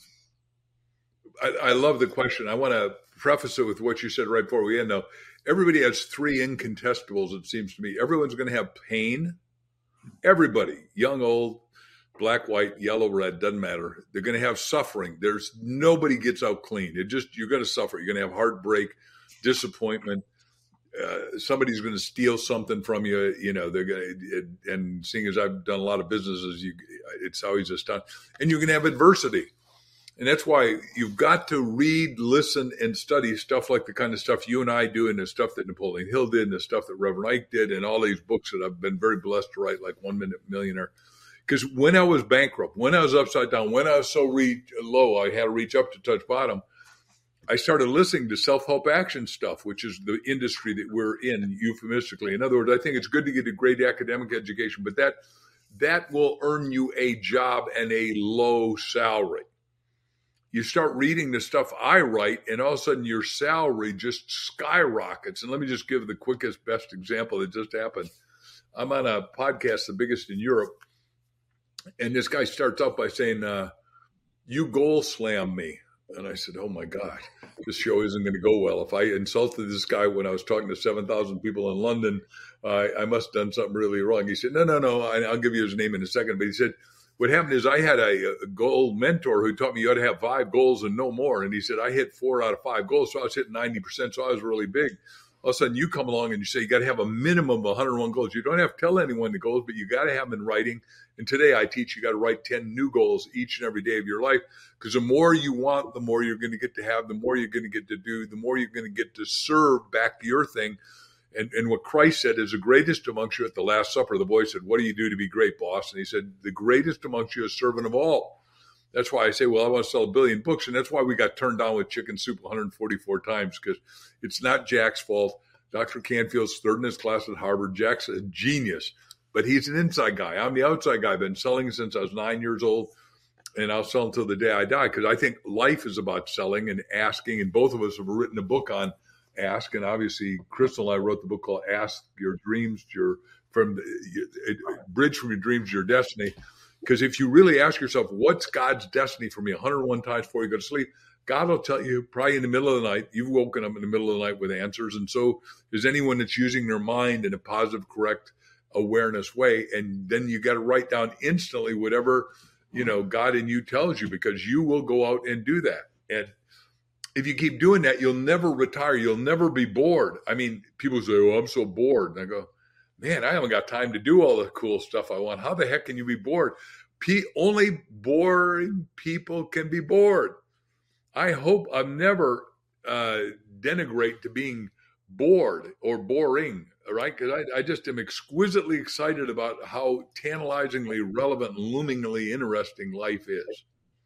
I, I love the question. I want to preface it with what you said right before we end, though. Everybody has three incontestables, it seems to me. Everyone's going to have pain. Everybody, young, old, black, white, yellow, red, doesn't matter. They're going to have suffering. There's nobody gets out clean. It just, you're going to suffer. You're going to have heartbreak, disappointment. Uh, somebody's going to steal something from you. You know, they're going to, and seeing as I've done a lot of businesses, you, it's always a stunt. And you're going to have adversity. And that's why you've got to read, listen, and study stuff like the kind of stuff you and I do, and the stuff that Napoleon Hill did, and the stuff that Reverend Ike did, and all these books that I've been very blessed to write, like One Minute Millionaire. Because when I was bankrupt, when I was upside down, when I was so reach low, I had to reach up to touch bottom, I started listening to self-help action stuff, which is the industry that we're in, euphemistically. In other words, I think it's good to get a great academic education, but that that will earn you a job and a low salary. You start reading the stuff I write, and all of a sudden your salary just skyrockets. And let me just give the quickest, best example that just happened. I'm on a podcast, the biggest in Europe, and this guy starts out by saying, uh, you goal slam me. And I said, oh, my God, this show isn't going to go well. If I insulted this guy when I was talking to seven thousand people in London, uh, I must have done something really wrong. He said, no, no, no, I'll give you his name in a second. But he said, what happened is I had a, a goal mentor who taught me you ought to have five goals and no more. And he said, I hit four out of five goals. So I was hitting ninety percent. So I was really big. All of a sudden you come along and you say, you got to have a minimum of one hundred one goals. You don't have to tell anyone the goals, but you got to have them in writing. And today I teach you got to write ten new goals each and every day of your life. Because the more you want, the more you're going to get to have, the more you're going to get to do, the more you're going to get to serve back to your thing. And, and what Christ said is the greatest amongst you at the Last Supper. The boy said, what do you do to be great, boss? And he said, the greatest amongst you is servant of all. That's why I say, well, I want to sell a billion books. And that's why we got turned down with Chicken Soup one hundred forty-four times, because it's not Jack's fault. Doctor Canfield's third in his class at Harvard. Jack's a genius, but he's an inside guy. I'm the outside guy. I've been selling since I was nine years old, and I'll sell until the day I die, because I think life is about selling and asking. And both of us have written a book on ask, and obviously Crystal and I wrote the book called Ask Your Dreams, Your from the, Bridge from Your Dreams to Your Destiny. Because if you really ask yourself, what's God's destiny for me one hundred one times before you go to sleep, God will tell you probably in the middle of the night. You've woken up in the middle of the night with answers. And so is anyone that's using their mind in a positive, correct awareness way. And then you got to write down instantly whatever, you know, God in you tells you, because you will go out and do that. And if you keep doing that, you'll never retire. You'll never be bored. I mean, people say, oh, I'm so bored. And I go, man, I haven't got time to do all the cool stuff I want. How the heck can you be bored? P- only boring people can be bored. I hope I'm never uh, denigrate to being bored or boring, right? Because I, I just am exquisitely excited about how tantalizingly relevant, loomingly interesting life is.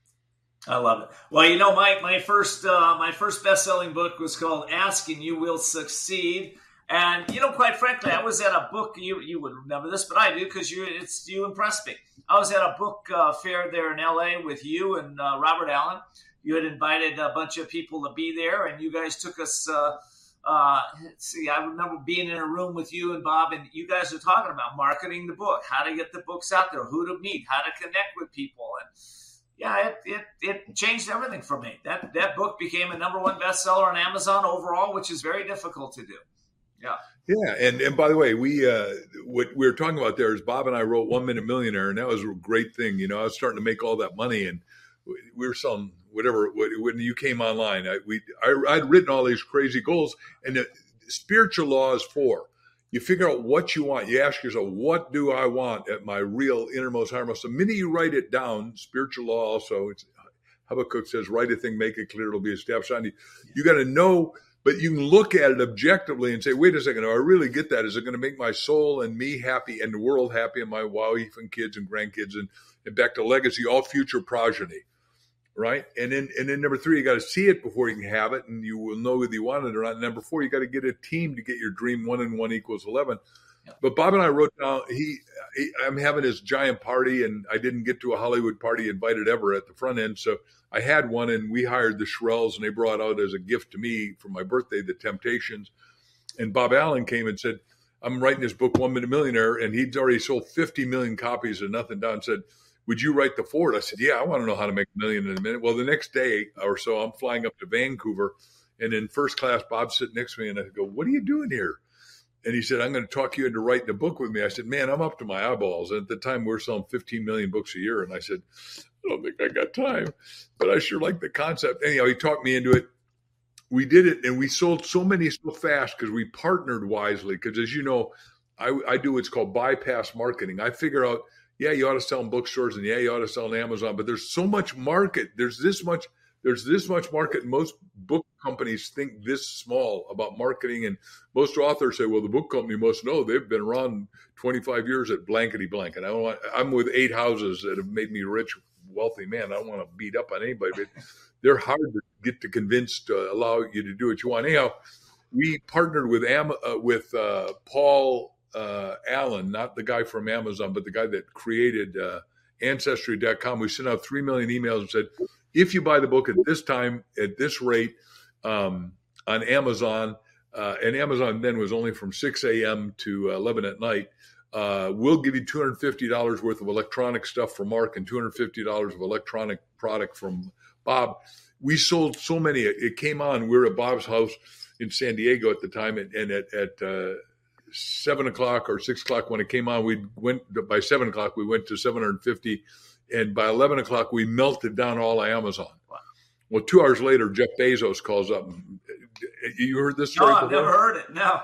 I love it. Well, you know, my my first uh, my first best-selling book was called Ask and You Will Succeed. And, you know, quite frankly, I was at a book, you you would remember this, but I do, because you it's you impressed me. I was at a book uh, fair there in L A with you and uh, Robert Allen. You had invited a bunch of people to be there, and you guys took us, uh, uh, see, I remember being in a room with you and Bob, and you guys were talking about marketing the book, how to get the books out there, who to meet, how to connect with people. And yeah, it, it, it changed everything for me. That, that book became a number one bestseller on Amazon overall, which is very difficult to do. Yeah. Yeah. And, and by the way, we, uh, what we were talking about there is Bob and I wrote One Minute Millionaire, and that was a great thing. You know, I was starting to make all that money, and we were selling whatever, when you came online, I, we, I, I'd written all these crazy goals, and the spiritual law is four. You figure out what you want. You ask yourself, what do I want at my real innermost, heartmost? The minute you write it down, spiritual law also, it's Habakkuk says, write a thing, make it clear, it'll be established on you. You got to know, but you can look at it objectively and say, wait a second, do I really get that? Is it going to make my soul and me happy and the world happy and my wife and kids and grandkids and, and back to legacy, all future progeny, right? And then and then number three, you got to see it before you can have it, and you will know whether you want it or not. And number four, you got to get a team to get your dream. One and one equals eleven. But Bob and I wrote down, he, he, I'm having this giant party, and I didn't get to a Hollywood party invited ever at the front end. So I had one, and we hired the Shirelles, and they brought out as a gift to me for my birthday, The Temptations. And Bob Allen came and said, I'm writing this book, One Minute Millionaire, and he'd already sold fifty million copies and nothing down. Said, would you write the foreword? I said, yeah, I want to know how to make a million in a minute. Well, the next day or so, I'm flying up to Vancouver, and in first class, Bob's sitting next to me, and I go, what are you doing here? And he said, I'm going to talk you into writing a book with me. I said, man, I'm up to my eyeballs. And at the time, we're selling fifteen million books a year. And I said, I don't think I got time, but I sure like the concept. Anyhow, he talked me into it. We did it, and we sold so many so fast because we partnered wisely. Because as you know, I, I do what's called bypass marketing. I figure out, yeah, you ought to sell in bookstores, and yeah, you ought to sell on Amazon, but there's so much market. There's this much There's this much market, and most book companies think this small about marketing. And most authors say, well, the book company must know. They've been around twenty-five years at blankety blank. And I don't want, I'm with eight houses that have made me rich, wealthy man. I don't want to beat up on anybody, but they're hard to get to convince to allow you to do what you want. Anyhow, we partnered with Am- uh, with uh, Paul uh, Allen, not the guy from Amazon, but the guy that created uh, Ancestry dot com. We sent out three million emails and said, if you buy the book at this time, at this rate, um, on Amazon, uh, and Amazon then was only from six a.m. to eleven at night, uh, we'll give you two hundred fifty dollars worth of electronic stuff from Mark and two hundred fifty dollars of electronic product from Bob. We sold so many. It came on. We were at Bob's house in San Diego at the time, and, and at, at uh, seven o'clock or six o'clock when it came on, we went by seven o'clock. We went to seven hundred fifty. And by eleven o'clock, we melted down all of Amazon. Wow. Well, two hours later, Jeff Bezos calls up. You heard this story? No, I've never heard it. No.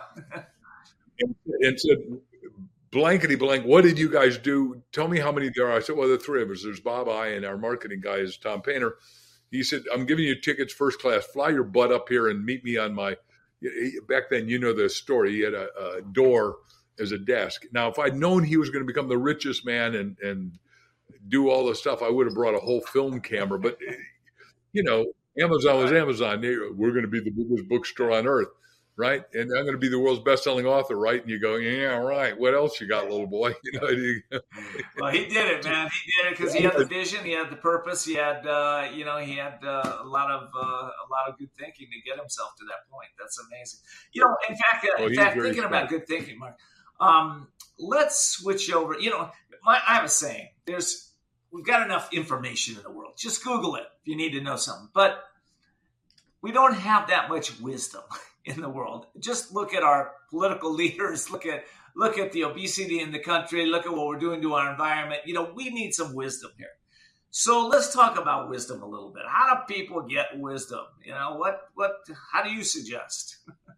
and, and said, blankety blank, what did you guys do? Tell me how many there are. I said, well, the three of us. There's Bob, I, and our marketing guy is Tom Painter. He said, I'm giving you tickets first class. Fly your butt up here and meet me on my – back then, you know the story. He had a, a door as a desk. Now, if I'd known he was going to become the richest man and and – do all the stuff, I would have brought a whole film camera. But, you know, Amazon was Amazon. We're going to be the biggest bookstore on earth, right? And I'm going to be the world's best-selling author, right? And you go, yeah, right. What else you got, little boy? You know. Well, he did it, man. He did it because he had the vision, he had the purpose, he had, uh, you know, he had uh, a lot of uh, a lot of good thinking to get himself to that point. That's amazing. You know, in fact, uh, well, in fact, thinking smart. about good thinking, Mark. Um, let's switch over. You know, my, I have a saying. There's We've got enough information in the world. Just Google it if you need to know something. But we don't have that much wisdom in the world. Just look at our political leaders. Look at look at the obesity in the country. Look at what we're doing to our environment. You know, we need some wisdom here. So let's talk about wisdom a little bit. How do people get wisdom? You know, what what? How do you suggest?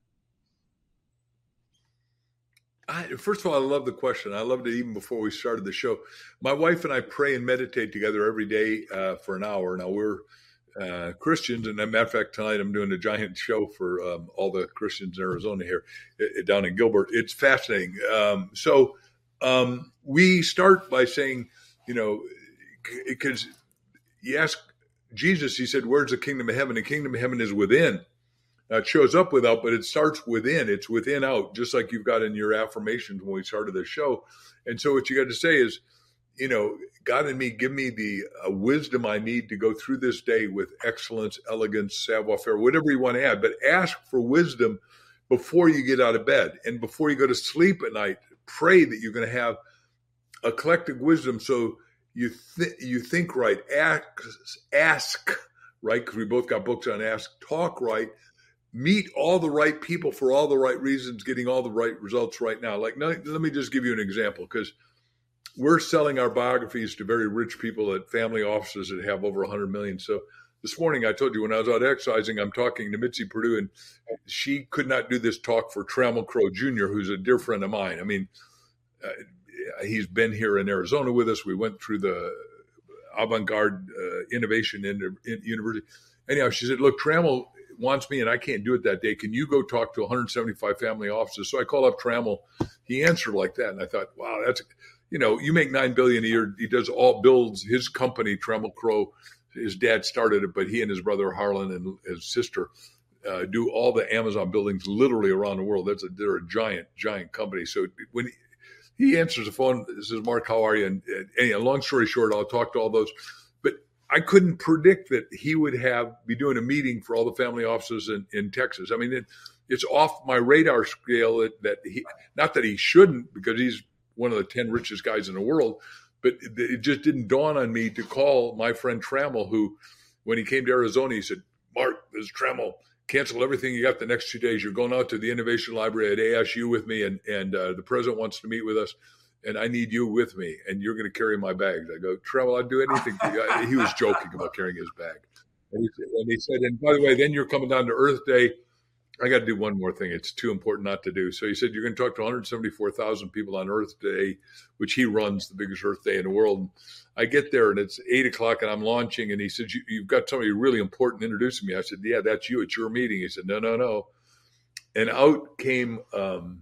I, first of all, I love the question. I loved it even before we started the show. My wife and I pray and meditate together every day uh, for an hour. Now, we're uh, Christians, and as a matter of fact, tonight I'm doing a giant show for um, all the Christians in Arizona here, it, down in Gilbert. It's fascinating. Um, so um, we start by saying, you know, because you ask Jesus, he said, where's the kingdom of heaven? The kingdom of heaven is within. Now, it shows up without, but it starts within. It's within out, just like you've got in your affirmations when we started the show. And so what you got to say is, you know, God in me, give me the uh, wisdom I need to go through this day with excellence, elegance, savoir-faire, whatever you want to add. But ask for wisdom before you get out of bed and before you go to sleep at night. Pray that you're going to have eclectic wisdom so you, th- you think right, ask, ask right, because we both got books on ask, talk right, meet all the right people for all the right reasons, getting all the right results right now. Like, let me just give you an example, because we're selling our biographies to very rich people at family offices that have over one hundred million. So this morning, I told you when I was out exercising, I'm talking to Mitzi Perdue, and she could not do this talk for Trammell Crow Junior, who's a dear friend of mine. I mean, uh, he's been here in Arizona with us. We went through the avant-garde uh, innovation in, in university. Anyhow, she said, look, Trammell wants me and I can't do it that day. Can you go talk to one hundred seventy-five family offices? So I called up Trammell. He answered like that. And I thought, wow, that's, you know, you make nine billion dollars a year. He does all builds his company, Trammell Crow. His dad started it, but he and his brother Harlan and his sister uh, do all the Amazon buildings literally around the world. That's a, they're a giant, giant company. So when he, he answers the phone, says, Mark, how are you? And, and anyway, long story short, I'll talk to all those. But I couldn't predict that he would have be doing a meeting for all the family offices in, in Texas. I mean, it, it's off my radar scale that, that he, not that he shouldn't, because he's one of the ten richest guys in the world, but it just didn't dawn on me to call my friend Trammell, who, when he came to Arizona, he said, Mark, this is Trammell. Cancel everything you got the next two days. You're going out to the Innovation Library at A S U with me, and, and uh, the president wants to meet with us, and I need you with me, and you're going to carry my bags. I go, Trammell, I'd do anything for you. He was joking about carrying his bag. And he, and he said, and by the way, then you're coming down to Earth Day. I got to do one more thing. It's too important not to do. So he said, you're going to talk to one hundred seventy-four thousand people on Earth Day, which he runs, the biggest Earth Day in the world. And I get there and it's eight o'clock and I'm launching. And he said, you, you've got somebody really important introducing me. I said, yeah, that's you. It's your meeting. He said, no, no, no. And out came, um,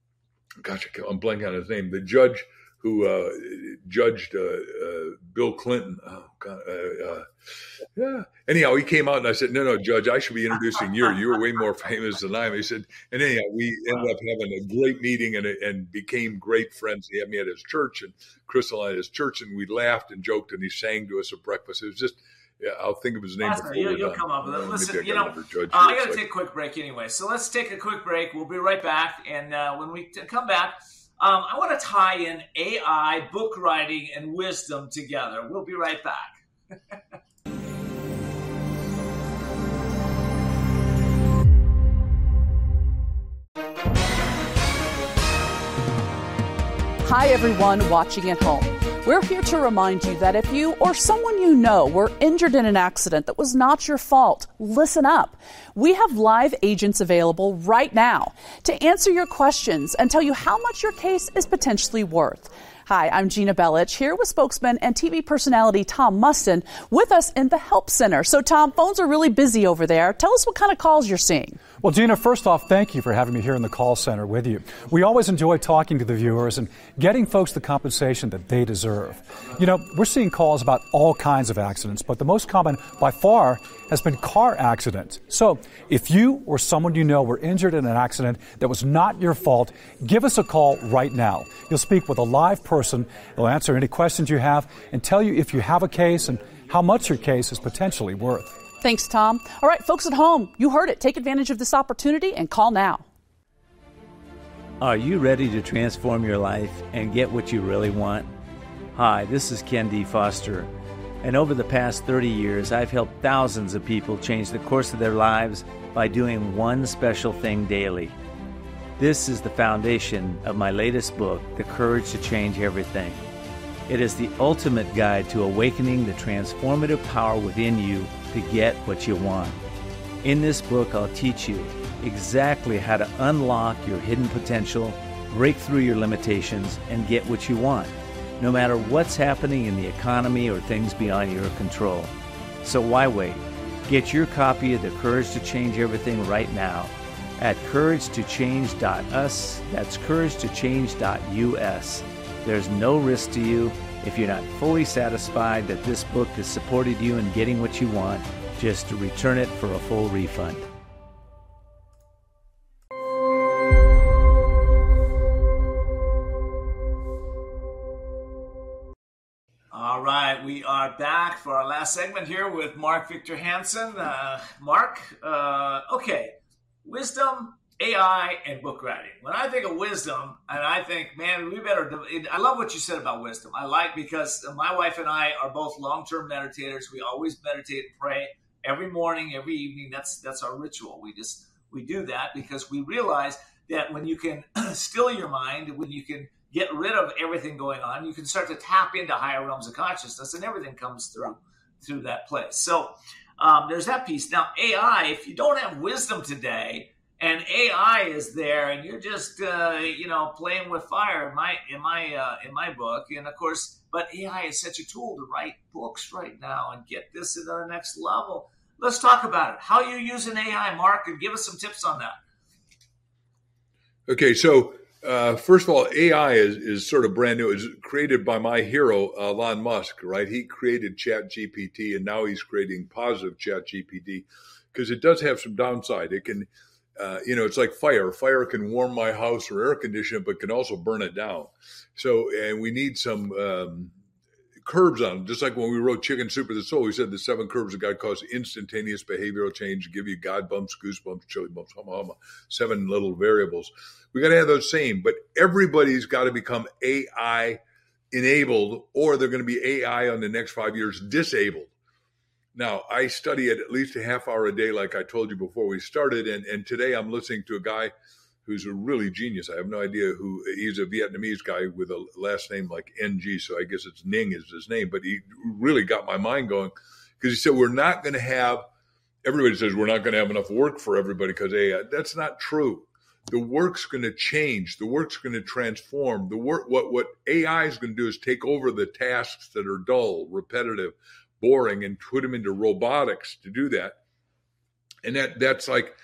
gosh, I'm blanking on his name, the judge who uh, judged uh, uh, Bill Clinton. Oh, God. Uh, uh, yeah. Anyhow, he came out and I said, no, no, Judge, I should be introducing you. You were way more famous than I am. He said, and anyhow, we ended up having a great meeting and and became great friends. He had me at his church and Crystal at his church, and we laughed and joked, and he sang to us at breakfast. It was just, yeah, I'll think of his name. Before you'll, you'll come up with it. Listen, you know, uh, I got to take a quick break anyway. So let's take a quick break. We'll be right back. And uh, when we t- come back, Um, I want to tie in A I, book writing, and wisdom together. We'll be right back. Hi, everyone watching at home. We're here to remind you that if you or someone you know were injured in an accident that was not your fault, listen up. We have live agents available right now to answer your questions and tell you how much your case is potentially worth. Hi, I'm Gina Bellich, here with spokesman and T V personality Tom Mustin with us in the Help Center. So, Tom, phones are really busy over there. Tell us what kind of calls you're seeing. Well, Gina, first off, thank you for having me here in the call center with you. We always enjoy talking to the viewers and getting folks the compensation that they deserve. You know, we're seeing calls about all kinds of accidents, but the most common by far has been car accidents. So if you or someone you know were injured in an accident that was not your fault, give us a call right now. You'll speak with a live person. They'll answer any questions you have and tell you if you have a case and how much your case is potentially worth. Thanks, Tom. All right, folks at home, you heard it. Take advantage of this opportunity and call now. Are you ready to transform your life and get what you really want? Hi, this is Ken D. Foster, and over the past thirty years, I've helped thousands of people change the course of their lives by doing one special thing daily. This is the foundation of my latest book, The Courage to Change Everything. It is the ultimate guide to awakening the transformative power within you to get what you want. In this book, I'll teach you exactly how to unlock your hidden potential, break through your limitations, and get what you want, no matter what's happening in the economy or things beyond your control. So why wait? Get your copy of The Courage to Change Everything right now at courage to change dot u s. That's courage to change dot u s. There's no risk to you. If you're not fully satisfied that this book has supported you in getting what you want, just to return it for a full refund. All right, we are back for our last segment here with Mark Victor Hansen. Uh, Mark, uh, okay, wisdom, A I, and book writing. When I think of wisdom, and I think, man, we better, I love what you said about wisdom. I like, because my wife and I are both long-term meditators. We always meditate and pray every morning, every evening. That's that's our ritual. We just, we do that because we realize that when you can still your mind, when you can get rid of everything going on, you can start to tap into higher realms of consciousness, and everything comes through, through that place. So um, there's that piece. Now, A I, if you don't have wisdom today, and A I is there, and you're just uh, you know playing with fire in my in my uh, in my book. And of course, but A I is such a tool to write books right now and get this to the next level. Let's talk about it. How are you using A I, Mark? And give us some tips on that. Okay, so uh, first of all, A I is, is sort of brand new. It was created by my hero, Elon Musk, right? He created ChatGPT, and now he's creating positive ChatGPT because it does have some downside. It can, uh, you know, it's like fire. Fire can warm my house or air condition it, but can also burn it down. So, and we need some um, curbs on them. Just like when we wrote Chicken Soup for the Soul, we said the seven curbs of God cause instantaneous behavioral change, give you God bumps, goosebumps, chili bumps, hama hama, seven little variables. We got to have those same, but everybody's got to become A I enabled, or they're going to be A I on the next five years disabled. Now, I study it at least a half hour a day, like I told you before we started, and, and today I'm listening to a guy who's a really genius. I have no idea who, he's a Vietnamese guy with a last name like N G, so I guess it's Ning is his name, but he really got my mind going because he said, we're not going to have, everybody says we're not going to have enough work for everybody because A I. That's not true. The work's going to change. The work's going to transform. The work, what, what A I is going to do is take over the tasks that are dull, repetitive, boring, and put them into robotics to do that. And that that's like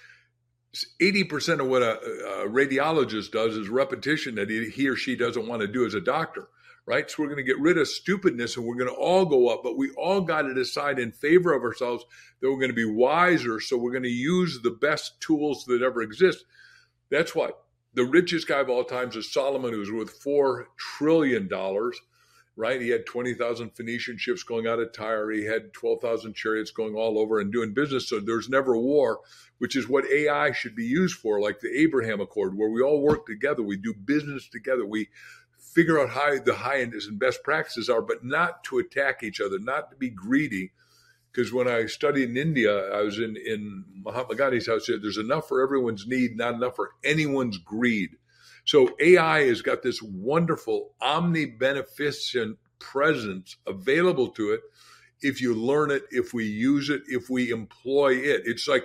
eighty percent of what a, a radiologist does is repetition that he, he or she doesn't want to do as a doctor, right? So we're going to get rid of stupidness and we're going to all go up, but we all got to decide in favor of ourselves that we're going to be wiser. So we're going to use the best tools that ever exist. That's why the richest guy of all times is Solomon, who was worth four trillion dollars, right? He had twenty thousand Phoenician ships going out of Tyre. He had twelve thousand chariots going all over and doing business. So there's never war, which is what A I should be used for, like the Abraham Accord, where we all work together. We do business together. We figure out how the high end and best practices are, but not to attack each other, not to be greedy. Because when I studied in India, I was in, in Mahatma Gandhi's house. There's enough for everyone's need, not enough for anyone's greed. So A I has got this wonderful omni-beneficent presence available to it if you learn it, if we use it, if we employ it. It's like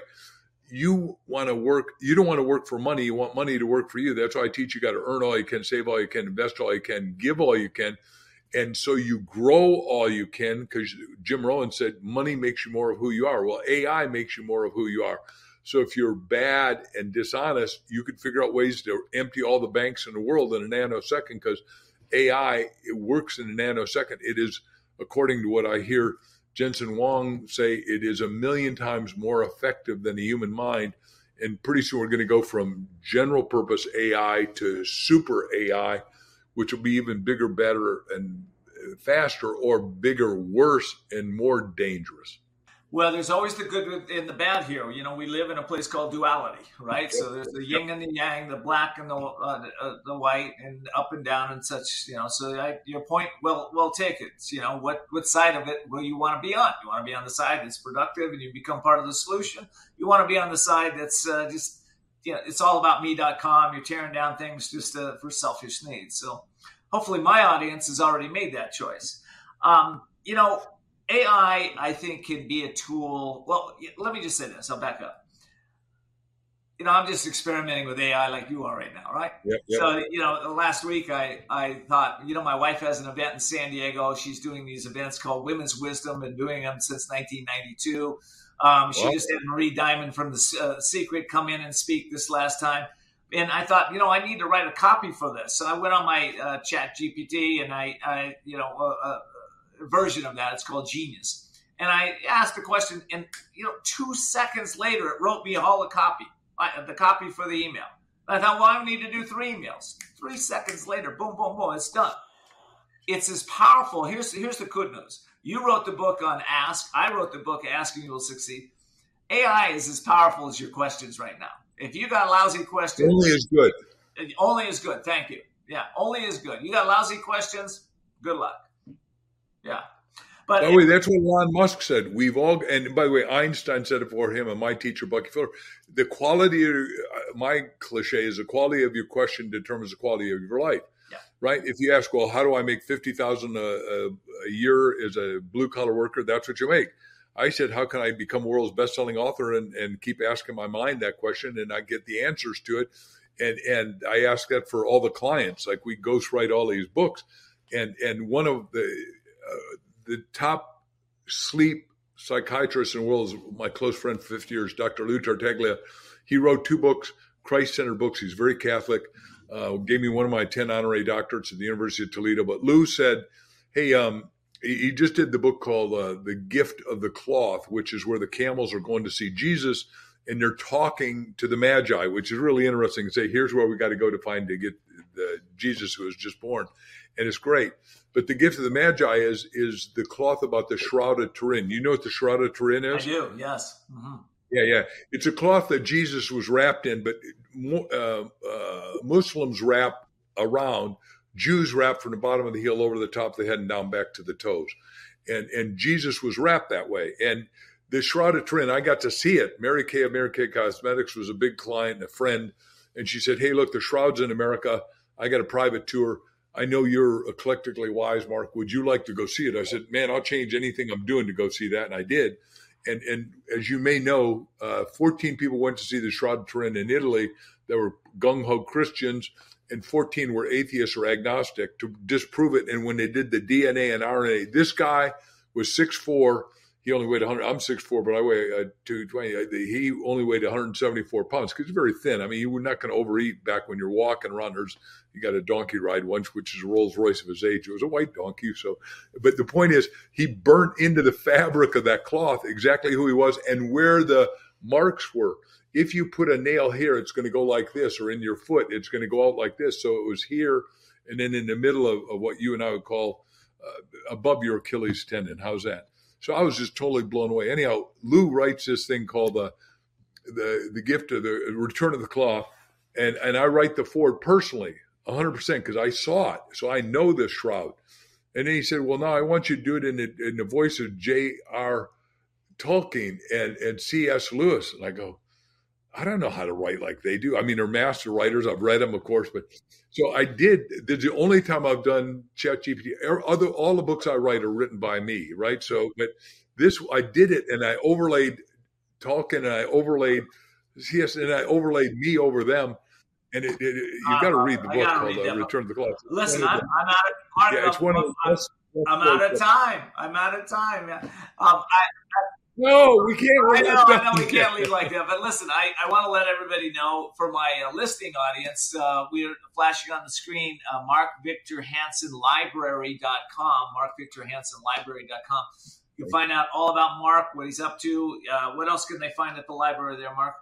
you want to work, you don't want to work for money. You want money to work for you. That's why I teach you got to earn all you can, save all you can, invest all you can, give all you can. And so you grow all you can, because Jim Rohn said money makes you more of who you are. Well, A I makes you more of who you are. So if you're bad and dishonest, you can figure out ways to empty all the banks in the world in a nanosecond, because A I, it works in a nanosecond. It is, according to what I hear Jensen Huang say, it is a million times more effective than the human mind. And pretty soon we're going to go from general purpose A I to super A I, which will be even bigger, better, and faster, or bigger, worse, and more dangerous. Well, there's always the good and the bad here. You know, we live in a place called duality, right? So there's the yin and the yang, the black and the uh, uh, the white, and up and down and such. You know, so I, your point, well, well taken. You know, what what side of it will you want to be on? You want to be on the side that's productive and you become part of the solution. You want to be on the side that's uh, just, you know, it's all about me dot com. You're tearing down things just uh, for selfish needs. So hopefully my audience has already made that choice. Um, you know, A I, I think, can be a tool. Well, let me just say this. I'll back up. You know, I'm just experimenting with A I like you are right now, right? Yep, yep. So, you know, last week I, I thought, you know, my wife has an event in San Diego. She's doing these events called Women's Wisdom, been doing them since nineteen ninety-two. Um, she wow. just had Marie Diamond from The uh, Secret come in and speak this last time. And I thought, you know, I need to write a copy for this. So I went on my uh, Chat G P T and I, I you know, uh, uh, version of that. It's called Genius. And I asked the question, and, you know, two seconds later, it wrote me all the copy, uh, the copy for the email. And I thought, well, I need to do three emails. Three seconds later, boom, boom, boom, it's done. It's as powerful. Here's, here's the good news. You wrote the book on Ask. I wrote the book, Asking You Will Succeed. A I is as powerful as your questions right now. If you got lousy questions. Only as good. Only as good. Thank you. Yeah, only as good. You got lousy questions, good luck. Yeah. But by the way, that's what Elon Musk said. We've all, and by the way, Einstein said it for him and my teacher, Bucky Fuller. The quality of, my cliche is the quality of your question determines the quality of your life. Yeah. Right? If you ask, well, how do I make fifty thousand dollars a, a, a year as a blue collar worker? That's what you make. I said, how can I become world's best-selling author, and, and keep asking my mind that question, and I get the answers to it. And and I ask that for all the clients. Like, we ghostwrite all these books. And and one of the uh, the top sleep psychiatrists in the world is my close friend for fifty years, Doctor Lou Tartaglia. He wrote two books, Christ-centered books. He's very Catholic. Uh, gave me one of my ten honorary doctorates at the University of Toledo. But Lou said, hey, um, he, he just did the book called uh, The Gift of the Cloth, which is where the camels are going to see Jesus, and they're talking to the Magi, which is really interesting. Say, here's where we got to go to find to get the Jesus who was just born. And it's great. But the gift of the Magi is is the cloth about the Shroud of Turin. You know what the Shroud of Turin is? I do, yes. Mm-hmm. Yeah, yeah. It's a cloth that Jesus was wrapped in, but uh, uh, Muslims wrap around. Jews wrap from the bottom of the heel over the top of the head and down back to the toes. And and Jesus was wrapped that way. And the Shroud of Turin, I got to see it. Mary Kay of Mary Kay Cosmetics was a big client and a friend. And she said, hey, look, the Shroud's in America. I got a private tour. I know you're eclectically wise, Mark. Would you like to go see it? I said, man, I'll change anything I'm doing to go see that. And I did. And and as you may know, uh, fourteen people went to see the Shroud of Turin in Italy. There were gung-ho Christians, and fourteen were atheists or agnostic to disprove it. And when they did the D N A and R N A, this guy was six foot four. He only weighed one hundred. I'm six foot four, but I weigh uh, two twenty. He only weighed one hundred seventy-four pounds because he's very thin. I mean, you were not going to overeat back when you're walking around. There's, you got a donkey ride once, which is a Rolls Royce of his age. It was a white donkey. So, but the point is, he burnt into the fabric of that cloth exactly who he was and where the marks were. If you put a nail here, it's going to go like this, or in your foot, it's going to go out like this. So it was here, and then in the middle of, of what you and I would call uh, above your Achilles tendon. How's that? So I was just totally blown away. Anyhow, Lou writes this thing called the the the gift of the return of the cloth, and and I write the forward personally, one hundred percent, because I saw it, so I know this shroud. And then he said, "Well, now I want you to do it in the, in the voice of J R Tolkien and and C S Lewis." And I go, I don't know how to write like they do. I mean, they're master writers. I've read them, of course, but so I did. This is the only time I've done ChatGPT. Other all the books I write are written by me, right? So, but this I did it, and I overlaid Tolkien, and I overlaid C S, and I overlaid me over them. And it, it, it, you got to read the book called uh, "Return of the Cloth." Listen, I'm, I'm out of yeah, it's one of the best. I'm out of time. I'm out of time. Um, I, No, we can't. I know, I know we can't leave like that. But listen, I, I want to let everybody know for my uh, listening audience, uh, we're flashing on the screen, uh, mark victor hansen library dot com, mark victor hansen library dot com. You can find out all about Mark, what he's up to. Uh, what else can they find at the library there, Mark?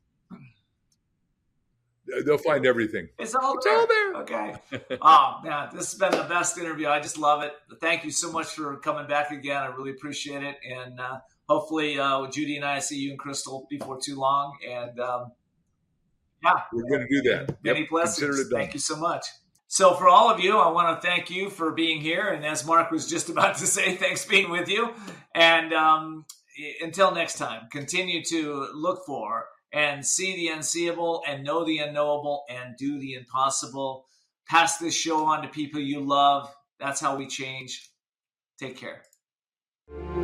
They'll find everything. It's all it's there. All there. Okay. Oh, man, this has been the best interview. I just love it. Thank you so much for coming back again. I really appreciate it. And, uh, hopefully, uh, Judy and I see you and Crystal before too long. And um, yeah, we're going to do that. Many yep. blessings. Thank you so much. So for all of you, I want to thank you for being here. And as Mark was just about to say, thanks for being with you. And um, until next time, continue to look for and see the unseeable and know the unknowable and do the impossible. Pass this show on to people you love. That's how we change. Take care.